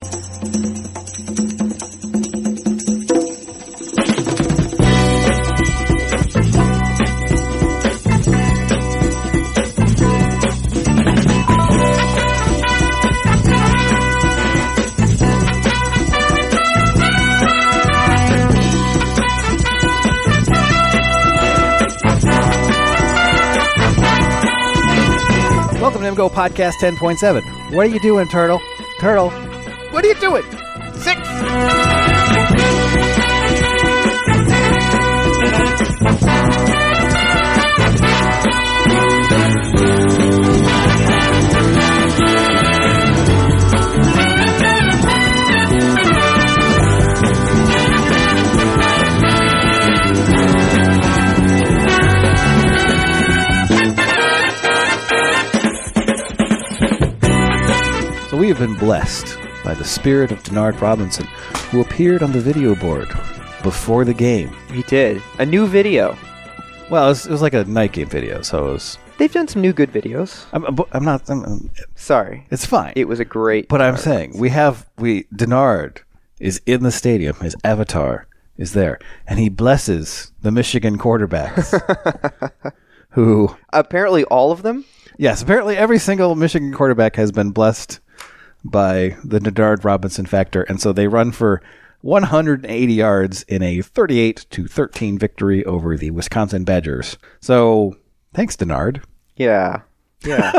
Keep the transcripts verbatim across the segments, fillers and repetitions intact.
Welcome to M Go Podcast ten point seven. What are you doing, Turtle? Turtle, what are you doing? Six! So we have been blessed by the spirit of Denard Robinson, who appeared on the video board before the game. He did. A new video. Well, it was, it was like a night game video, so it was... They've done some new good videos. I'm, I'm not... I'm, I'm, Sorry. it's fine. It was a great... But I'm Denard. saying, we have... we Denard is in the stadium. His avatar is there. And he blesses the Michigan quarterbacks. who... Apparently all of them? Yes, apparently every single Michigan quarterback has been blessed by the Denard Robinson factor, and so they run for one hundred eighty yards in a thirty-eight to thirteen victory over the Wisconsin Badgers. So, thanks, Denard. Yeah. Yeah.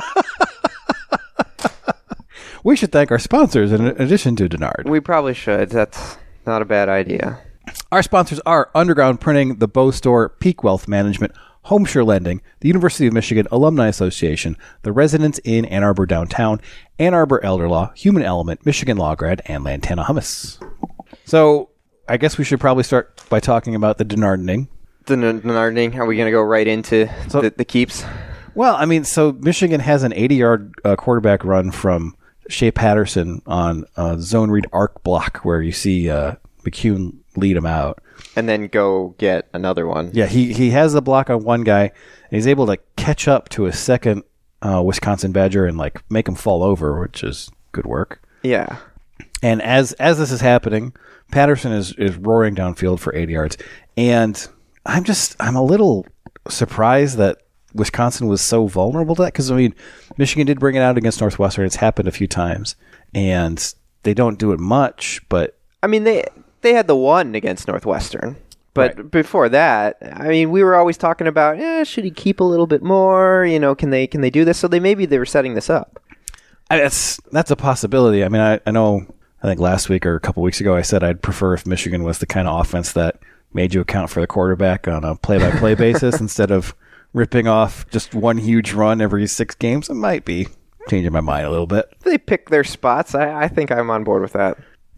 We should thank our sponsors in addition to Denard. We probably should. That's not a bad idea. Our sponsors are Underground Printing, the Bow Store, Peak Wealth Management, Homeshare Lending, the University of Michigan Alumni Association, the Residence Inn Ann Arbor Downtown, Ann Arbor Elder Law, Human Element, Michigan Law Grad, and Lantana Hummus. So, I guess we should probably start by talking about the Denardening. The Denardening? Are we going to go right into So- the, the keeps? Well, I mean, so Michigan has an eighty-yard uh, quarterback run from Shea Patterson on uh, zone read arc block, where you see uh, McCune lead him out. And then go get another one. Yeah, he, he has the block on one guy, and he's able to catch up to a second uh, Wisconsin Badger and like make him fall over, which is good work. Yeah. And as as this is happening, Patterson is, is roaring downfield for eighty yards. And I'm just, I'm a little surprised that Wisconsin was so vulnerable to that. Because, I mean, Michigan did bring it out against Northwestern. It's happened a few times. And they don't do it much, but... I mean, they they had the one against Northwestern. But Right. before that, I mean, we were always talking about, eh, should he keep a little bit more? You know, can they can they do this? So they maybe they were setting this up. I, that's that's a possibility. I mean, I, I know, I think last week or a couple weeks ago, I said I'd prefer if Michigan was the kind of offense that made you account for the quarterback on a play-by-play basis instead of ripping off just one huge run every six games. It might be changing my mind a little bit. They pick their spots. I, I think I'm on board with that.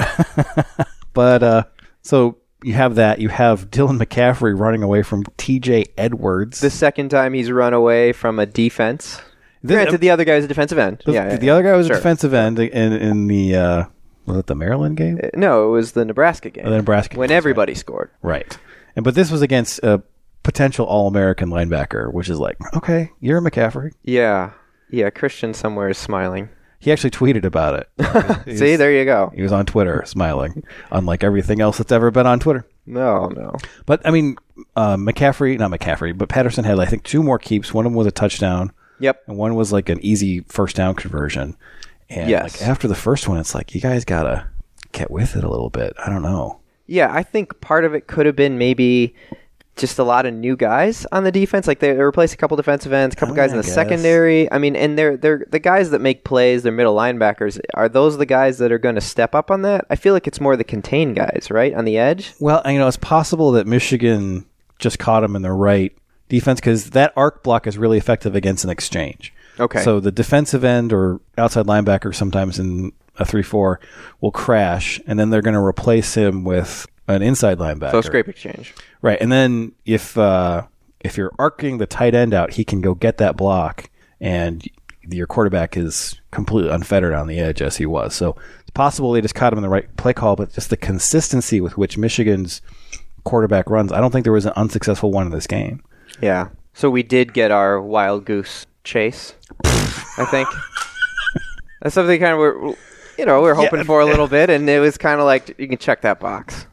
But, uh, so you have that. You have Dylan McCaffrey running away from T J Edwards. The second time he's run away from a defense. This- Granted, the other guy was a defensive end. the, yeah, yeah, the other guy was sure. a defensive end in, in the, uh, was it the Maryland game? Uh, No, it was the Nebraska game. Oh, the Nebraska when game, everybody scored. Right. And but this was against a potential All-American linebacker, which is like, okay, you're a McCaffrey. Yeah, yeah. Christian somewhere is smiling. He actually tweeted about it. He See, was- there you go. He was on Twitter smiling, unlike everything else that's ever been on Twitter. No, no. But, I mean, uh, McCaffrey, not McCaffrey, but Patterson had, I think, two more keeps. One of them was a touchdown, Yep. and one was like an easy first down conversion. And Yes. like, after the first one, it's like, you guys got to get with it a little bit. I don't know. Yeah, I think part of it could have been maybe just a lot of new guys on the defense. Like they, they replaced a couple defensive ends, a couple Oh, guys I in the guess. secondary. I mean, and they're they're the guys that make plays. They're middle linebackers. Are those the guys that are going to step up on that? I feel like it's more the contain guys, right, on the edge. Well, you know, it's possible that Michigan just caught him in the right defense because that arc block is really effective against an exchange. Okay. So the defensive end or outside linebacker sometimes in a three four will crash, and then they're going to replace him with an inside linebacker. So scrape exchange. Right. And then if uh, if you're arcing the tight end out, he can go get that block, and your quarterback is completely unfettered on the edge as he was. So it's possible they just caught him in the right play call, but just the consistency with which Michigan's quarterback runs, I don't think there was an unsuccessful one in this game. Yeah. So we did get our wild goose chase, I think. That's something kind of where you know, we were hoping Yeah. for a little bit, and it was kind of like, you can check that box.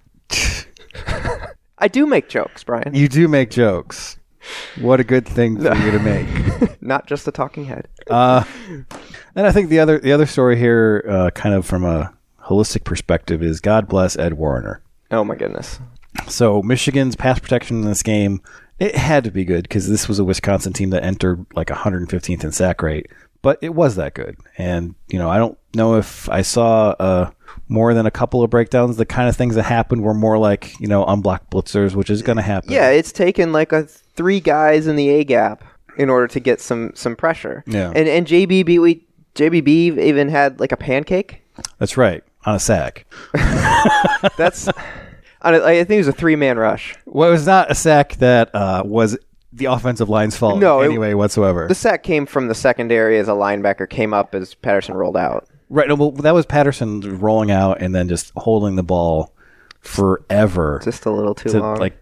I do make jokes, Brian. You do make jokes. What a good thing for you to make. Not just a talking head. Uh, and I think the other the other story here, uh, kind of from a holistic perspective, is God bless Ed Warner. Oh, my goodness. So Michigan's pass protection in this game, it had to be good because this was a Wisconsin team that entered like one hundred fifteenth in sack rate, but it was that good. And, you know, I don't know if I saw uh, more than a couple of breakdowns. The kind of things that happened were more like, you know, unblocked blitzers, which is going to happen. Yeah, it's taken like a three guys in the A gap in order to get some, some pressure. Yeah. And and J B B, we, J B B even had like a pancake. That's right, on a sack. That's... I think it was a three-man rush. Well, it was not a sack that uh, was the offensive line's fault No, it- anyway whatsoever. The sack came from the secondary as a linebacker came up as Patterson rolled out. Right. No, well, that was Patterson rolling out and then just holding the ball forever. Just a little too to, long. Like,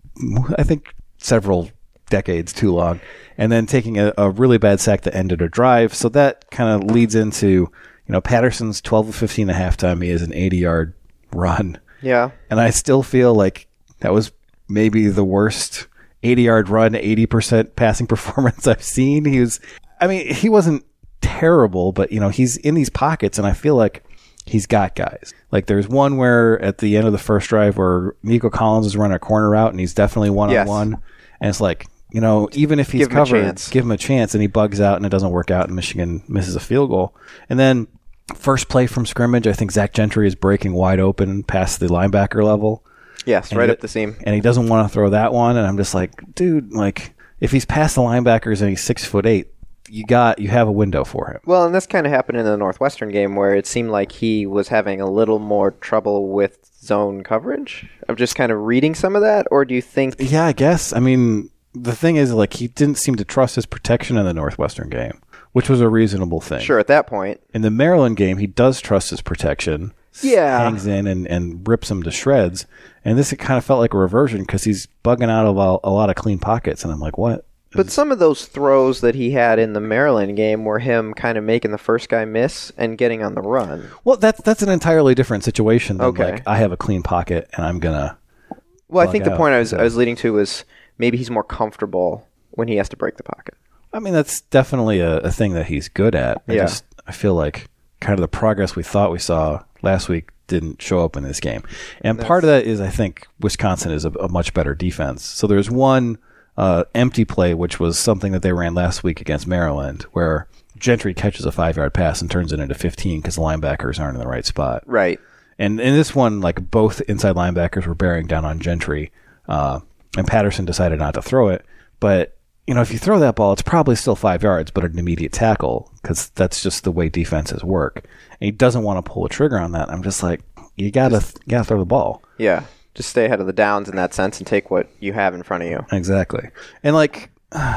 I think several decades too long. And then taking a, a really bad sack that ended a drive. So that kind of leads into, you know, Patterson's twelve of fifteen at halftime. He has an eighty-yard run. Yeah. And I still feel like that was maybe the worst eighty-yard run, eighty percent passing performance I've seen. He was, I mean, he wasn't terrible, but, you know, he's in these pockets, and I feel like he's got guys. Like, there's one where at the end of the first drive where Nico Collins is running a corner route, and he's definitely one-on-one. Yes. And it's like, you know, even if he's give him covered, give him a chance, and he bugs out, and it doesn't work out, and Michigan misses a field goal. And then first play from scrimmage, I think Zach Gentry is breaking wide open past the linebacker level. Yes, and right he, up the seam. And he doesn't want to throw that one. And I'm just like, dude, like, if he's past the linebackers and he's six foot eight, you got you have a window for him. Well, and this kind of happened in the Northwestern game where it seemed like he was having a little more trouble with zone coverage. Of just kind of reading some of that, or do you think? Yeah, I guess. I mean, the thing is, like, he didn't seem to trust his protection in the Northwestern game, which was a reasonable thing. Sure, at that point. In the Maryland game, he does trust his protection. Yeah. Hangs in and, and rips him to shreds. And this, it kind of felt like a reversion because he's bugging out of a, a lot of clean pockets. And I'm like, what? But some of those throws that he had in the Maryland game were him kind of making the first guy miss and getting on the run. Well, that's that's an entirely different situation than, Okay. like, I have a clean pocket and I'm going to Well, I think the out, point I was so. I was leading to was maybe he's more comfortable when he has to break the pocket. I mean, that's definitely a, a thing that he's good at. I Yeah. just I feel like kind of the progress we thought we saw last week didn't show up in this game. And part of that is I think Wisconsin is a, a much better defense. So there's one uh, empty play, which was something that they ran last week against Maryland, where Gentry catches a five-yard pass and turns it into fifteen because the linebackers aren't in the right spot. Right. And in this one, like, both inside linebackers were bearing down on Gentry, uh, and Patterson decided not to throw it. But, you know, if you throw that ball, it's probably still five yards, but an immediate tackle, because that's just the way defenses work. And he doesn't want to pull a trigger on that. I'm just like, you gotta, you gotta throw the ball. Yeah. Just stay ahead of the downs in that sense and take what you have in front of you. Exactly. And, like,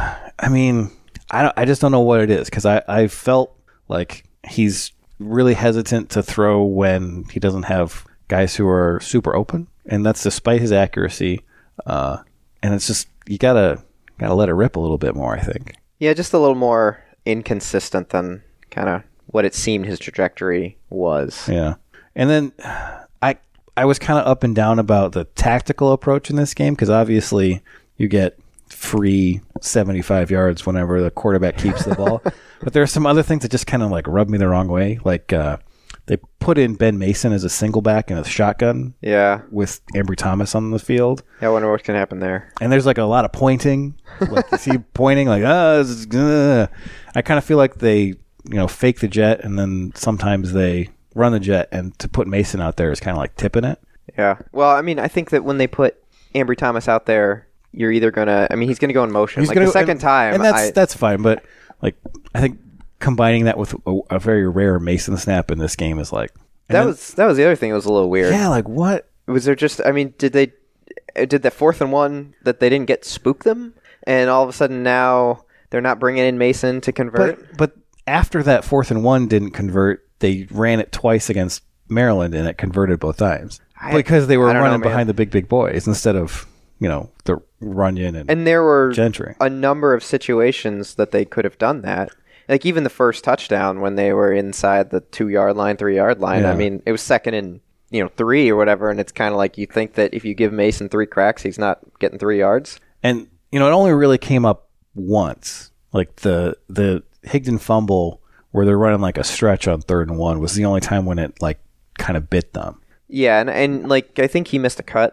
I mean, I don't, I just don't know what it is, because I, I felt like he's really hesitant to throw when he doesn't have guys who are super open, and that's despite his accuracy. Uh, and it's just, you gotta gotta let it rip a little bit more, I think. Yeah, just a little more inconsistent than kind of what it seemed his trajectory was. Yeah. And then I I was kind of up and down about the tactical approach in this game, because obviously you get free seventy-five yards whenever the quarterback keeps the ball. But there are some other things that just kind of like rub me the wrong way. Like uh, they put in Ben Mason as a single back in a shotgun Yeah. with Ambry Thomas on the field. Yeah, I wonder what's going to happen there. And there's like a lot of pointing. Like, you see pointing like, oh, this is, uh. I kind of feel like they, you know, fake the jet, and then sometimes they run the jet, and to put Mason out there is kind of like tipping it. Yeah. Well, I mean, I think that when they put Ambry Thomas out there, you're either going to, I mean, he's going to go in motion. He's like gonna the go- second and, time. and that's I, that's fine. But like, I think combining that with a, a very rare Mason snap in this game is like and that then- was that was the other thing that was a little weird. yeah, like what? Was there just, I mean, did they, did the fourth and one that they didn't get spook them? And all of a sudden now they're not bringing in Mason to convert? But but after that fourth and one didn't convert, they ran it twice against Maryland, and it converted both times I- because they were I don't know, running man. behind the big big boys instead of, you know, the Runyon and, And there were Gentry. a number of situations that they could have done that. Like, even the first touchdown when they were inside the two-yard line, three-yard line, Yeah. I mean, it was second and, you know, three or whatever, and it's kind of like you think that if you give Mason three cracks, he's not getting three yards. And, you know, it only really came up once. Like, the the Higdon fumble where they're running, like, a stretch on third and one was the only time when it, like, kind of bit them. Yeah, and, and like, I think he missed a cut.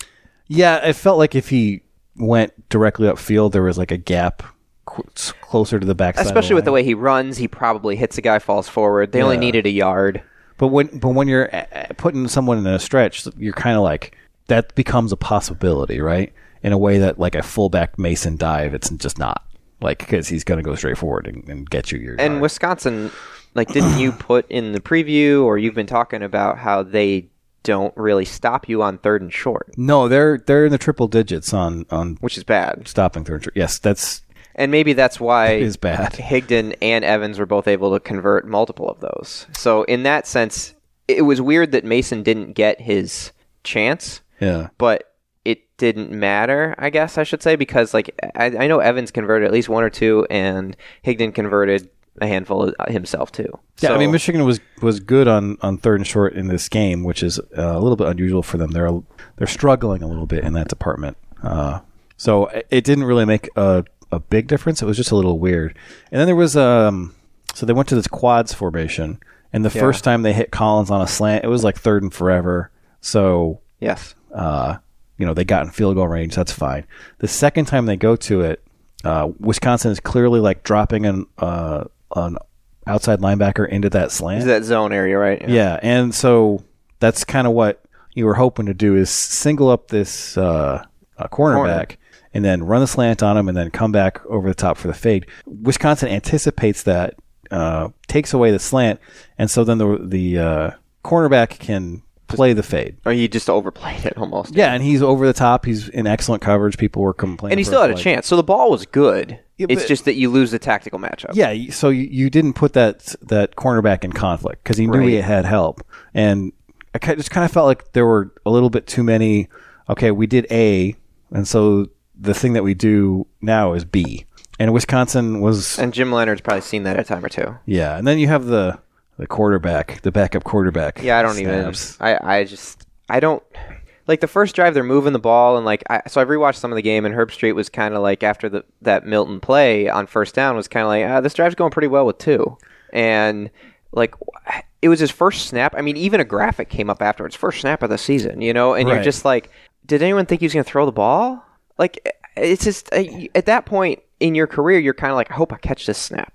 Yeah, it felt like if he went directly upfield, there was like a gap qu- closer to the backside. Especially with the way he runs, he probably hits a guy, falls forward. They Yeah. only needed a yard. But when but when you're uh, putting someone in a stretch, you're kind of like that becomes a possibility, right? In a way that like a fullback Mason dive, it's just not like because he's going to go straight forward and, and get you your. And yard. Wisconsin, like, didn't you put in the preview, or you've been talking about how they don't really stop you on third and short, No, they're they're in the triple digits on on which is bad. stopping third and short. Yes, that's And maybe that's why It is bad. Higdon and Evans were both able to convert multiple of those. So in that sense, it was weird that Mason didn't get his chance, yeah. but it didn't matter, I guess I should say, because like I, I know Evans converted at least one or two, and Higdon converted a handful himself too. Yeah, So- I mean, Michigan was, was good on, on third and short in this game, which is uh, a little bit unusual for them. They're they're struggling a little bit in that department. Uh, so it- it didn't really make a, a big difference. It was just a little weird. And then there was um, so they went to this quads formation, and the Yeah. first time they hit Collins on a slant, it was like third and forever. So yes, uh, you know, they got in field goal range. That's fine. The second time they go to it, uh, Wisconsin is clearly like dropping an uh, an outside linebacker into that slant. is that zone area, right? Yeah, and so that's kind of what you were hoping to do is single up this uh, uh, cornerback Corner. and then run the slant on him and then come back over the top for the fade. Wisconsin anticipates that, uh, takes away the slant, and so then the the uh, cornerback can play the fade. Or he just overplayed it almost. Yeah, and he's over the top. He's in excellent coverage. People were complaining. And he for still had a like- chance. So the ball was good. Yeah, it's but- just that you lose the tactical matchup. Yeah, y- so you, you didn't put that that cornerback in conflict because he knew he Right. had help, and I ki- just kind of felt like there were a little bit too many. Okay, we did A, and so the thing that we do now is B. And Wisconsin was And Jim Leonard's probably seen that a time or two. yeah, and then you have the the quarterback, the backup quarterback. Yeah, I don't snaps. even. I, I just. I don't. Like the first drive, they're moving the ball, and like I, so I've rewatched some of the game, and Herb Street was kind of like after the that Milton play on first down was kind of like ah, this drive's going pretty well with two, and like it was his first snap. I mean, even a graphic came up afterwards, first snap of the season, you know, and Right. you're just like, did anyone think he was going to throw the ball? Like it's just uh, at that point in your career, you're kind of like, I hope I catch this snap.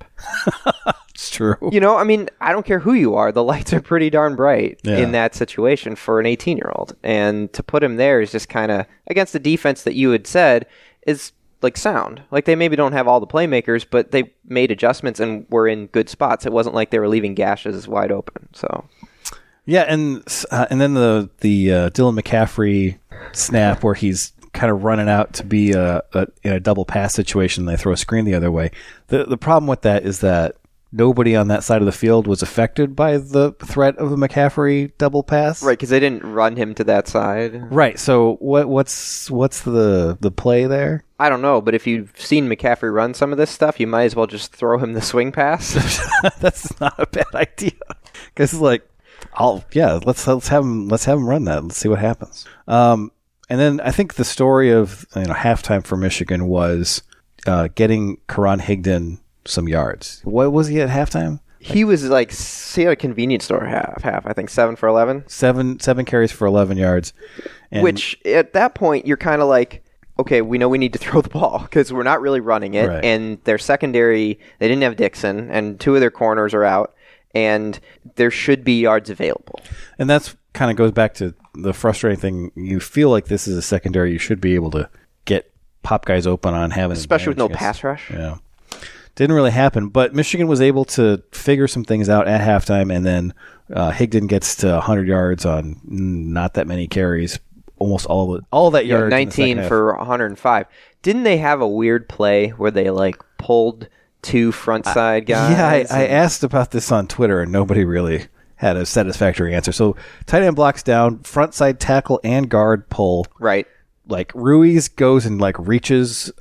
It's true. You know, I mean, I don't care who you are. The lights are pretty darn bright Yeah. in that situation for an eighteen-year-old. And to put him there is just kind of, against the defense that you had said, is like sound. Like they maybe don't have all the playmakers, but they made adjustments and were in good spots. It wasn't like they were leaving gashes wide open. So, Yeah, and uh, and then the the uh, Dylan McCaffrey snap where he's kind of running out to be a, a in a double pass situation. They throw a screen the other way. The the problem with that is that nobody on that side of the field was affected by the threat of the McCaffrey double pass. right, because they didn't run him to that side. Right. So what what's what's the the play there? I don't know, but if you've seen McCaffrey run some of this stuff, you might as well just throw him the swing pass. That's not a bad idea. Because like, I'll yeah, let's let's have him let's have him run that. Let's see what happens. Um, and then I think the story of you know halftime for Michigan was uh, getting Karan Higdon some yards. What was he at halftime? He was like, see, at a convenience store half, half. I think seven for eleven. Seven seven carries for eleven yards. And Which at that point you're kind of like, okay, we know we need to throw the ball because we're not really running it, Right. and their secondary they didn't have Dixon, and two of their corners are out, and there should be yards available. and that's kind of goes back to the frustrating thing. You feel like this is a secondary you should be able to get pop guys open on, having an Especially with no advantage against- pass rush. Yeah. Didn't really happen, but Michigan was able to figure some things out at halftime, and then uh, Higdon gets to one hundred yards on not that many carries, almost all of it, all of that Yeah, yards. in the nineteen second half. for one hundred five. Didn't they have a weird play where they like pulled two front side guys? Yeah, I, I and- asked about this on Twitter, and nobody really had a satisfactory answer. So tight end blocks down, front side tackle and guard pull. right. Like Ruiz goes and like reaches a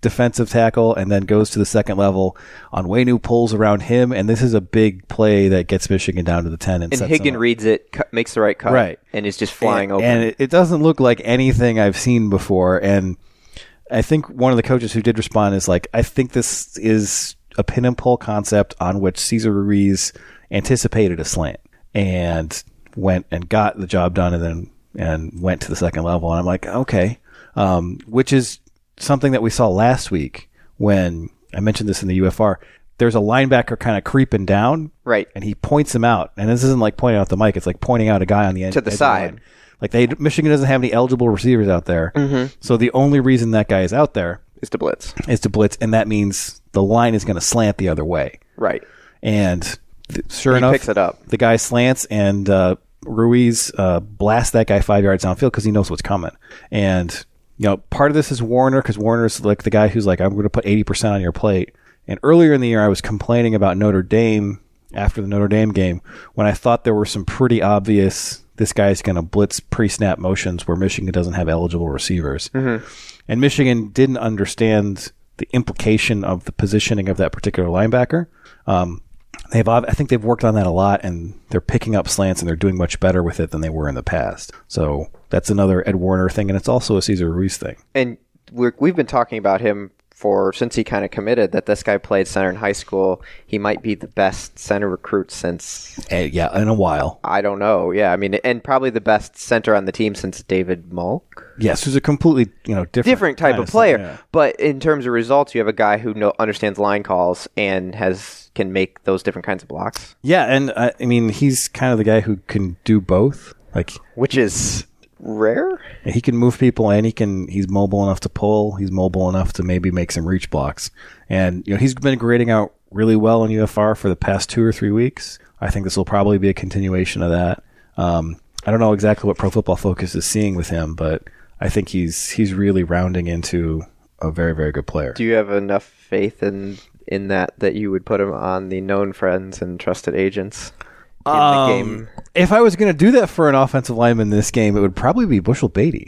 defensive tackle and then goes to the second level. Onwenu pulls around him, and this is a big play that gets Michigan down to the ten. And, and sets Higgin them up. reads it, cu- makes the right cut, Right. and is just flying and, open. And it, it doesn't look like anything I've seen before. And I think one of the coaches who did respond is like, I think this is a pin and pull concept on which Cesar Ruiz anticipated a slant and went and got the job done and then and went to the second level. And I'm like, okay, um, which is something that we saw last week when I mentioned this in the U F R. There's a linebacker kind of creeping down, right, and he points him out. And this isn't like pointing out the mic; it's like pointing out a guy on the end to the edge side. Of the line. Like they, Michigan doesn't have any eligible receivers out there, mm-hmm. so the only reason that guy is out there is to blitz. Is to blitz, and that means the line is going to slant the other way. Right, and th- sure he enough, picks it up. The guy slants, and uh, Ruiz uh, blasts that guy five yards downfield because he knows what's coming. And you know, part of this is Warner because Warner's like the guy who's like, I'm going to put eighty percent on your plate. And earlier in the year, I was complaining about Notre Dame after the Notre Dame game when I thought there were some pretty obvious, this guy's going to blitz pre-snap motions where Michigan doesn't have eligible receivers. Mm-hmm. And Michigan didn't understand the implication of the positioning of that particular linebacker. Um, they've, I think they've worked on that a lot, and they're picking up slants, and they're doing much better with it than they were in the past. So that's another Ed Warner thing, and it's also a Cesar Ruiz thing. And we're, we've been talking about him for since he kind of committed that this guy played center in high school. He might be the best center recruit since uh, yeah in a while. I don't know. Yeah, I mean, and probably the best center on the team since David Malk. Yes, who's a completely you know different different type of player. Yeah. But in terms of results, you have a guy who know, understands line calls and has can make those different kinds of blocks. Yeah, and uh, I mean he's kind of the guy who can do both, like which is rare. He can move people and he can he's mobile enough to pull, he's mobile enough to maybe make some reach blocks. And you know, he's been grading out really well in U F R for the past two or three weeks. I think this will probably be a continuation of that. Um, I don't know exactly what Pro Football Focus is seeing with him, but I think he's he's really rounding into a very, very good player. Do you have enough faith in in that that you would put him on the known friends and trusted agents? In um, the game. If I was going to do that for an offensive lineman in this game, it would probably be Bushell Beatty.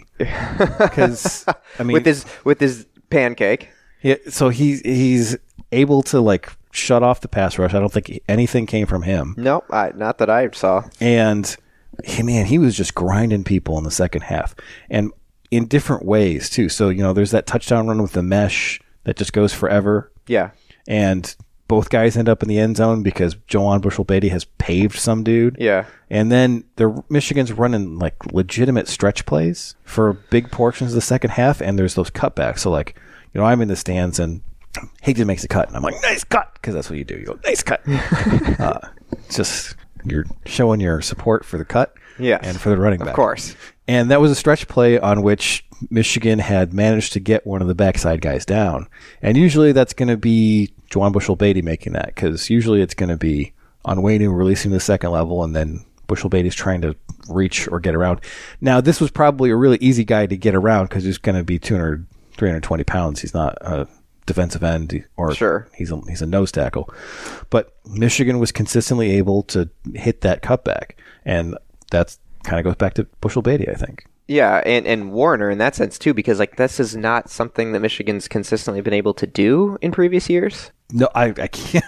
Because I mean, with his with his pancake. Yeah, so he's he's able to like shut off the pass rush. I don't think anything came from him. No, I, not that I saw. And hey, man, he was just grinding people in the second half, and in different ways too. So you know, there's that touchdown run with the mesh that just goes forever. Yeah, and both guys end up in the end zone because Joanne Bushell Beatty has paved some dude. Yeah. And then the Michigan's running like legitimate stretch plays for big portions of the second half, and there's those cutbacks. So like, you know, I'm in the stands and Higdon makes a cut, and I'm like, nice cut, because that's what you do. You go, nice cut. uh, it's just you're showing your support for the cut, yes, and for the running back, of course. And that was a stretch play on which Michigan had managed to get one of the backside guys down. And usually that's going to be Juwan Bushell Beatty making that, because usually it's going to be Onwenu releasing the second level and then Bushell Beatty's trying to reach or get around. Now, this was probably a really easy guy to get around because he's going to be two hundred, three hundred twenty pounds. He's not a defensive end, or sure. he's a, he's a nose tackle. But Michigan was consistently able to hit that cutback, and that's kind of goes back to Bushell Beatty, I think. Yeah, and, and Warner in that sense too, because like this is not something that Michigan's consistently been able to do in previous years. No, I, I can't.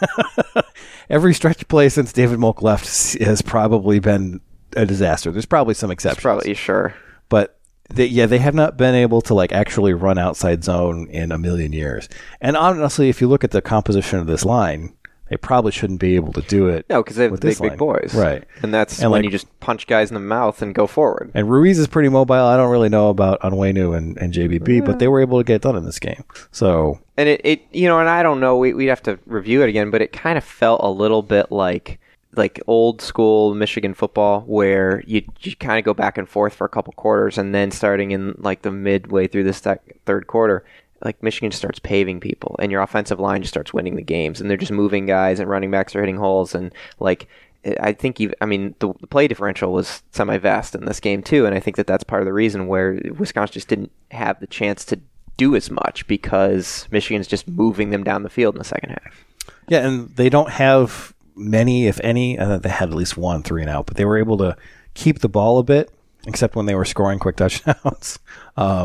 Every stretch play since David Molk left has probably been a disaster. There's probably some exceptions. Probably, sure. But they, yeah, they have not been able to like actually run outside zone in a million years. And honestly, if you look at the composition of this line, they probably shouldn't be able to do it. No, because they have with big, this big line. boys. Right. And that's and when like, you just punch guys in the mouth and go forward. And Ruiz is pretty mobile. I don't really know about Onwenu and, and J B B, yeah. but they were able to get it done in this game. So, And it, it you know, and I don't know, we, we'd have to review it again, but it kind of felt a little bit like like old school Michigan football where you, you kind of go back and forth for a couple quarters, and then starting in like the midway through the sec- third quarter, like Michigan starts paving people and your offensive line just starts winning the games, and they're just moving guys and running backs are hitting holes. And like, I think, even, I mean, the, the play differential was semi-vast in this game too. And I think that that's part of the reason where Wisconsin just didn't have the chance to do as much because Michigan's just moving them down the field in the second half. Yeah. And they don't have many, if any, uh, they had at least one three and out, but they were able to keep the ball a bit, except when they were scoring quick touchdowns. um,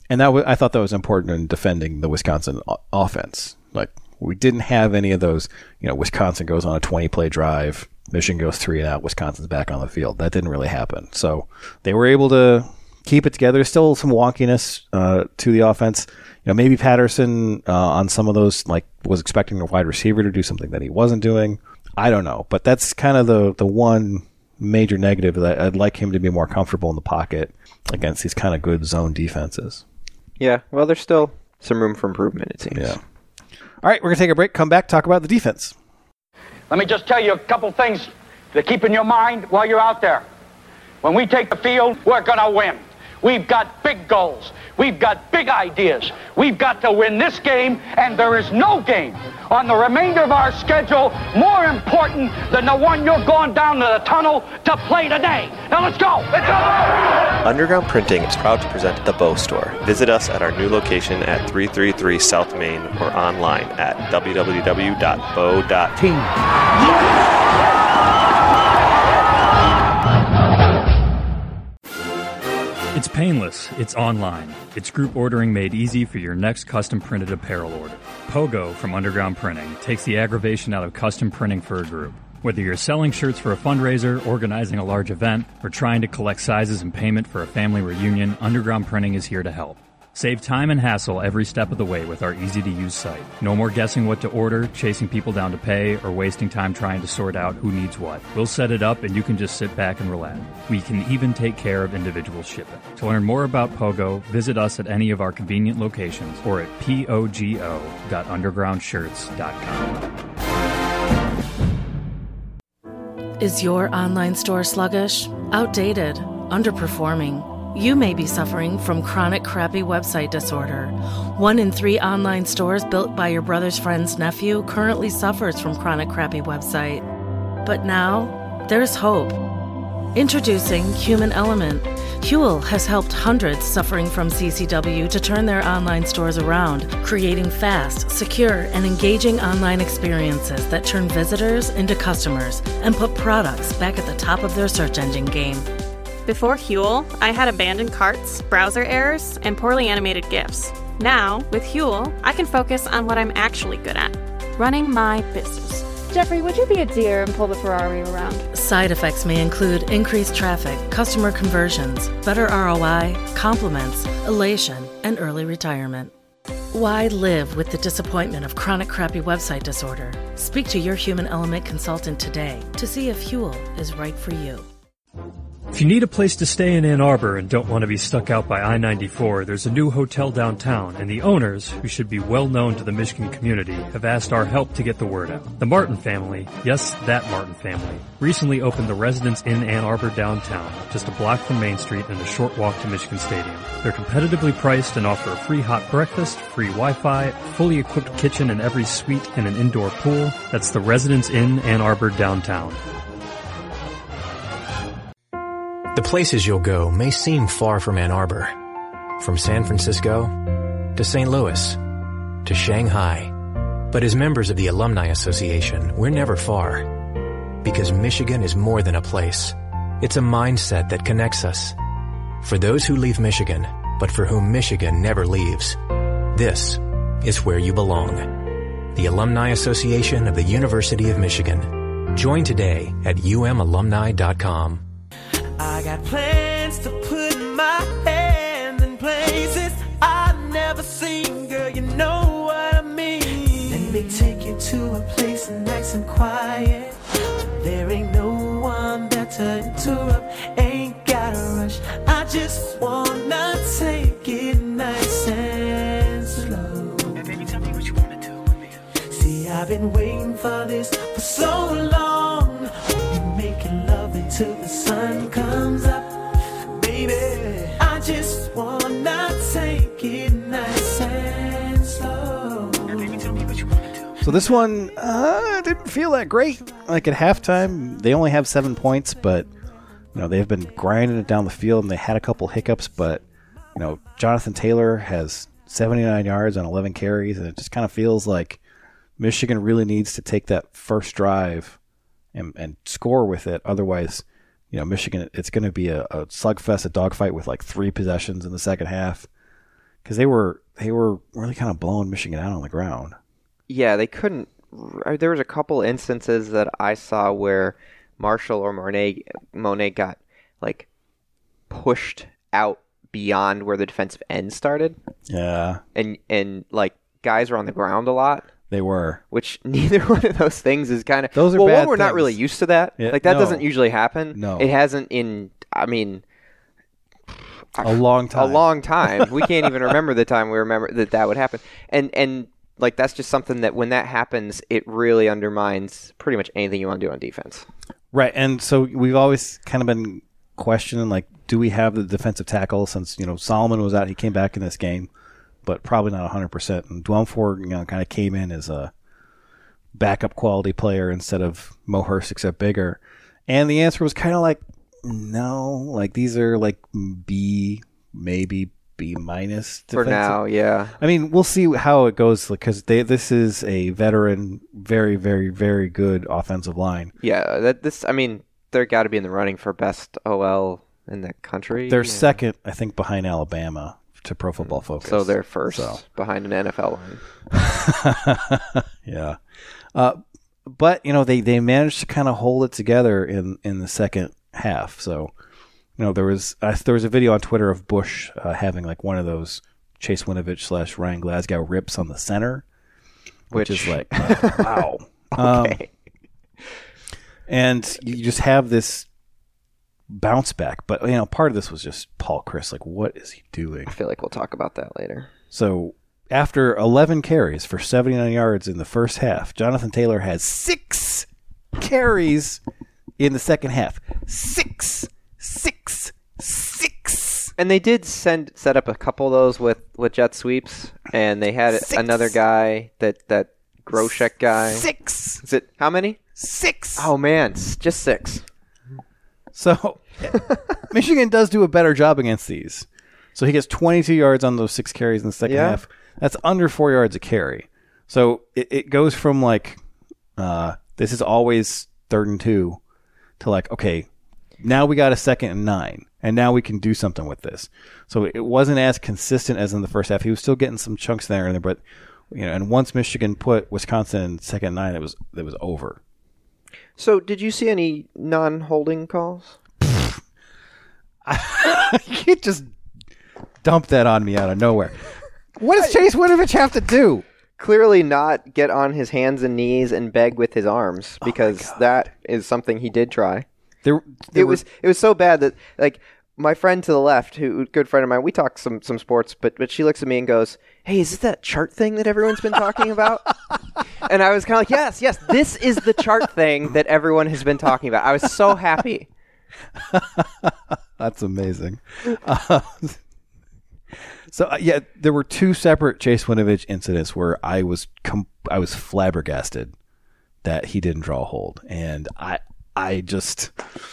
And that w- I thought that was important in defending the Wisconsin o- offense. Like, we didn't have any of those, you know, Wisconsin goes on a twenty-play drive, Michigan goes three and out, Wisconsin's back on the field. That didn't really happen. So they were able to keep it together. Still some wonkiness uh, to the offense. You know, maybe Patterson uh, on some of those, like, was expecting a wide receiver to do something that he wasn't doing. I don't know. But that's kind of the, the one major negative, that I'd like him to be more comfortable in the pocket against these kind of good zone defenses. Yeah, well, there's still some room for improvement, it seems. Yeah. All right, we're going to take a break, come back, talk about the defense. Let me just tell you a couple things to keep in your mind while you're out there. When we take the field, we're going to win. We've got big goals. We've got big ideas. We've got to win this game, and there is no game on the remainder of our schedule more important than the one you're going down to the tunnel to play today. Now let's go. Let's go. Underground Printing is proud to present The Bow Store. Visit us at our new location at three thirty-three South Main or online at w w w dot bow dot team. It's painless, it's online, it's group ordering made easy for your next custom printed apparel order. Pogo from Underground Printing takes the aggravation out of custom printing for a group. Whether you're selling shirts for a fundraiser, organizing a large event, or trying to collect sizes and payment for a family reunion, Underground Printing is here to help. Save time and hassle every step of the way with our easy-to-use site. No more guessing what to order, chasing people down to pay, or wasting time trying to sort out who needs what. We'll set it up and you can just sit back and relax. We can even take care of individual shipping. To learn more about Pogo, visit us at any of our convenient locations or at pogo dot underground shirts dot com. Is your online store sluggish, outdated, underperforming? You may be suffering from chronic crappy website disorder. One in three online stores built by your brother's friend's nephew currently suffers from chronic crappy website. But now, there's hope. Introducing Human Element. Huel has helped hundreds suffering from C C W to turn their online stores around, creating fast, secure, and engaging online experiences that turn visitors into customers and put products back at the top of their search engine game. Before Huel, I had abandoned carts, browser errors, and poorly animated GIFs. Now, with Huel, I can focus on what I'm actually good at, running my business. Jeffrey, would you be a dear and pull the Ferrari around? Side effects may include increased traffic, customer conversions, better R O I, compliments, elation, and early retirement. Why live with the disappointment of chronic crappy website disorder? Speak to your Human Element consultant today to see if Huel is right for you. If you need a place to stay in Ann Arbor and don't want to be stuck out by I ninety-four, there's a new hotel downtown, and the owners, who should be well known to the Michigan community, have asked our help to get the word out. The Martin family, yes, that Martin family, recently opened the Residence Inn Ann Arbor downtown, just a block from Main Street and a short walk to Michigan Stadium. They're competitively priced and offer a free hot breakfast, free Wi-Fi, fully equipped kitchen in every suite, and an indoor pool. That's the Residence Inn Ann Arbor downtown. The places you'll go may seem far from Ann Arbor. From San Francisco to Saint Louis to Shanghai. But as members of the Alumni Association, we're never far. Because Michigan is more than a place. It's a mindset that connects us. For those who leave Michigan, but for whom Michigan never leaves, this is where you belong. The Alumni Association of the University of Michigan. Join today at u m alumni dot com. I got plans to put my hand in places I've never seen, girl, you know what I mean. Let me take you to a place nice and quiet. There ain't no one there to interrupt, ain't gotta rush. I just wanna take it nice and slow. And baby, tell me what you wanna do with me. See, I've been waiting for this for so long. We're making love until the sun comes up. Baby, I just wanna take it nice and slow. And baby, tell me what you wanna do. So this one uh, didn't feel that great. Like at halftime, they only have seven points, but you know they've been grinding it down the field, and they had a couple hiccups. But you know, Jonathan Taylor has seventy-nine yards on eleven carries, and it just kind of feels like Michigan really needs to take that first drive and, and score with it. Otherwise, you know, Michigan, it's going to be a, a slugfest, a dogfight with like three possessions in the second half. because they were they were really kind of blowing Michigan out on the ground. Yeah, they couldn't. There was a couple instances that I saw where Marshall or Monet Monet got like pushed out beyond where the defensive end started. Yeah, and and like guys were on the ground a lot. They were, which neither one of those things is kind of. Those are well, bad one, we're things. not really used to that. Yeah, like that no. doesn't usually happen. No, it hasn't in. I mean, a long time. A long time. We can't even remember the time we remember that that would happen. And and like that's just something that when that happens, it really undermines pretty much anything you want to do on defense. Right, and so we've always kind of been questioning, like, do we have the defensive tackle? Since, you know, Solomon was out, he came back in this game, but probably not one hundred percent. And Dwumfor, you know, kind of came in as a backup quality player instead of Mo Hurst, except bigger. And the answer was kind of like, no, like these are like B, maybe B minus for now. Yeah, I mean, we'll see how it goes because they this is a veteran, very, very, very good offensive line. Yeah, that this. I mean, they're got to be in the running for best O L in the country. They're yeah. second, I think, behind Alabama to Pro Football Focus. So they're first so. behind an N F L line. Yeah. Uh, but, you know, they, they managed to kind of hold it together in, in the second half. So, you know, there was uh, there was a video on Twitter of Bush uh, having like one of those Chase Winovich slash Ryan Glasgow rips on the center, which, which is like, wow. Okay. Um, and you just have this bounce back. But, you know, part of this was just Paul Chryst. Like, what is he doing? I feel like we'll talk about that later. So after eleven carries for seventy-nine yards in the first half, Jonathan Taylor has six carries in the second half. Six, six, six. And they did send set up a couple of those with, with jet sweeps, and they had six. Another guy, that, that Groshek guy. Six. Is it how many? Six. Oh, man, just six. So Michigan does do a better job against these. So he gets twenty-two yards on those six carries in the second yeah. half. That's under four yards a carry. So it, it goes from like, uh, this is always third and two to like, okay, now we got a second and nine, and now we can do something with this. So it wasn't as consistent as in the first half. He was still getting some chunks there and there, but you know, and once Michigan put Wisconsin in second and nine, it was it was over. So did you see any non-holding calls? You can't just dump that on me out of nowhere. What does Chase Winovich have to do? Clearly not get on his hands and knees and beg with his arms, because oh that is something he did try. There, there it were... was it was so bad that like my friend to the left, who good friend of mine, we talk some some sports, but but she looks at me and goes, "Hey, is this that chart thing that everyone's been talking about?" And I was kind of like, "Yes, yes, this is the chart thing that everyone has been talking about." I was so happy. That's amazing. Uh, so uh, yeah, there were two separate Chase Winovich incidents where I was com- I was flabbergasted that he didn't draw a hold, and I I just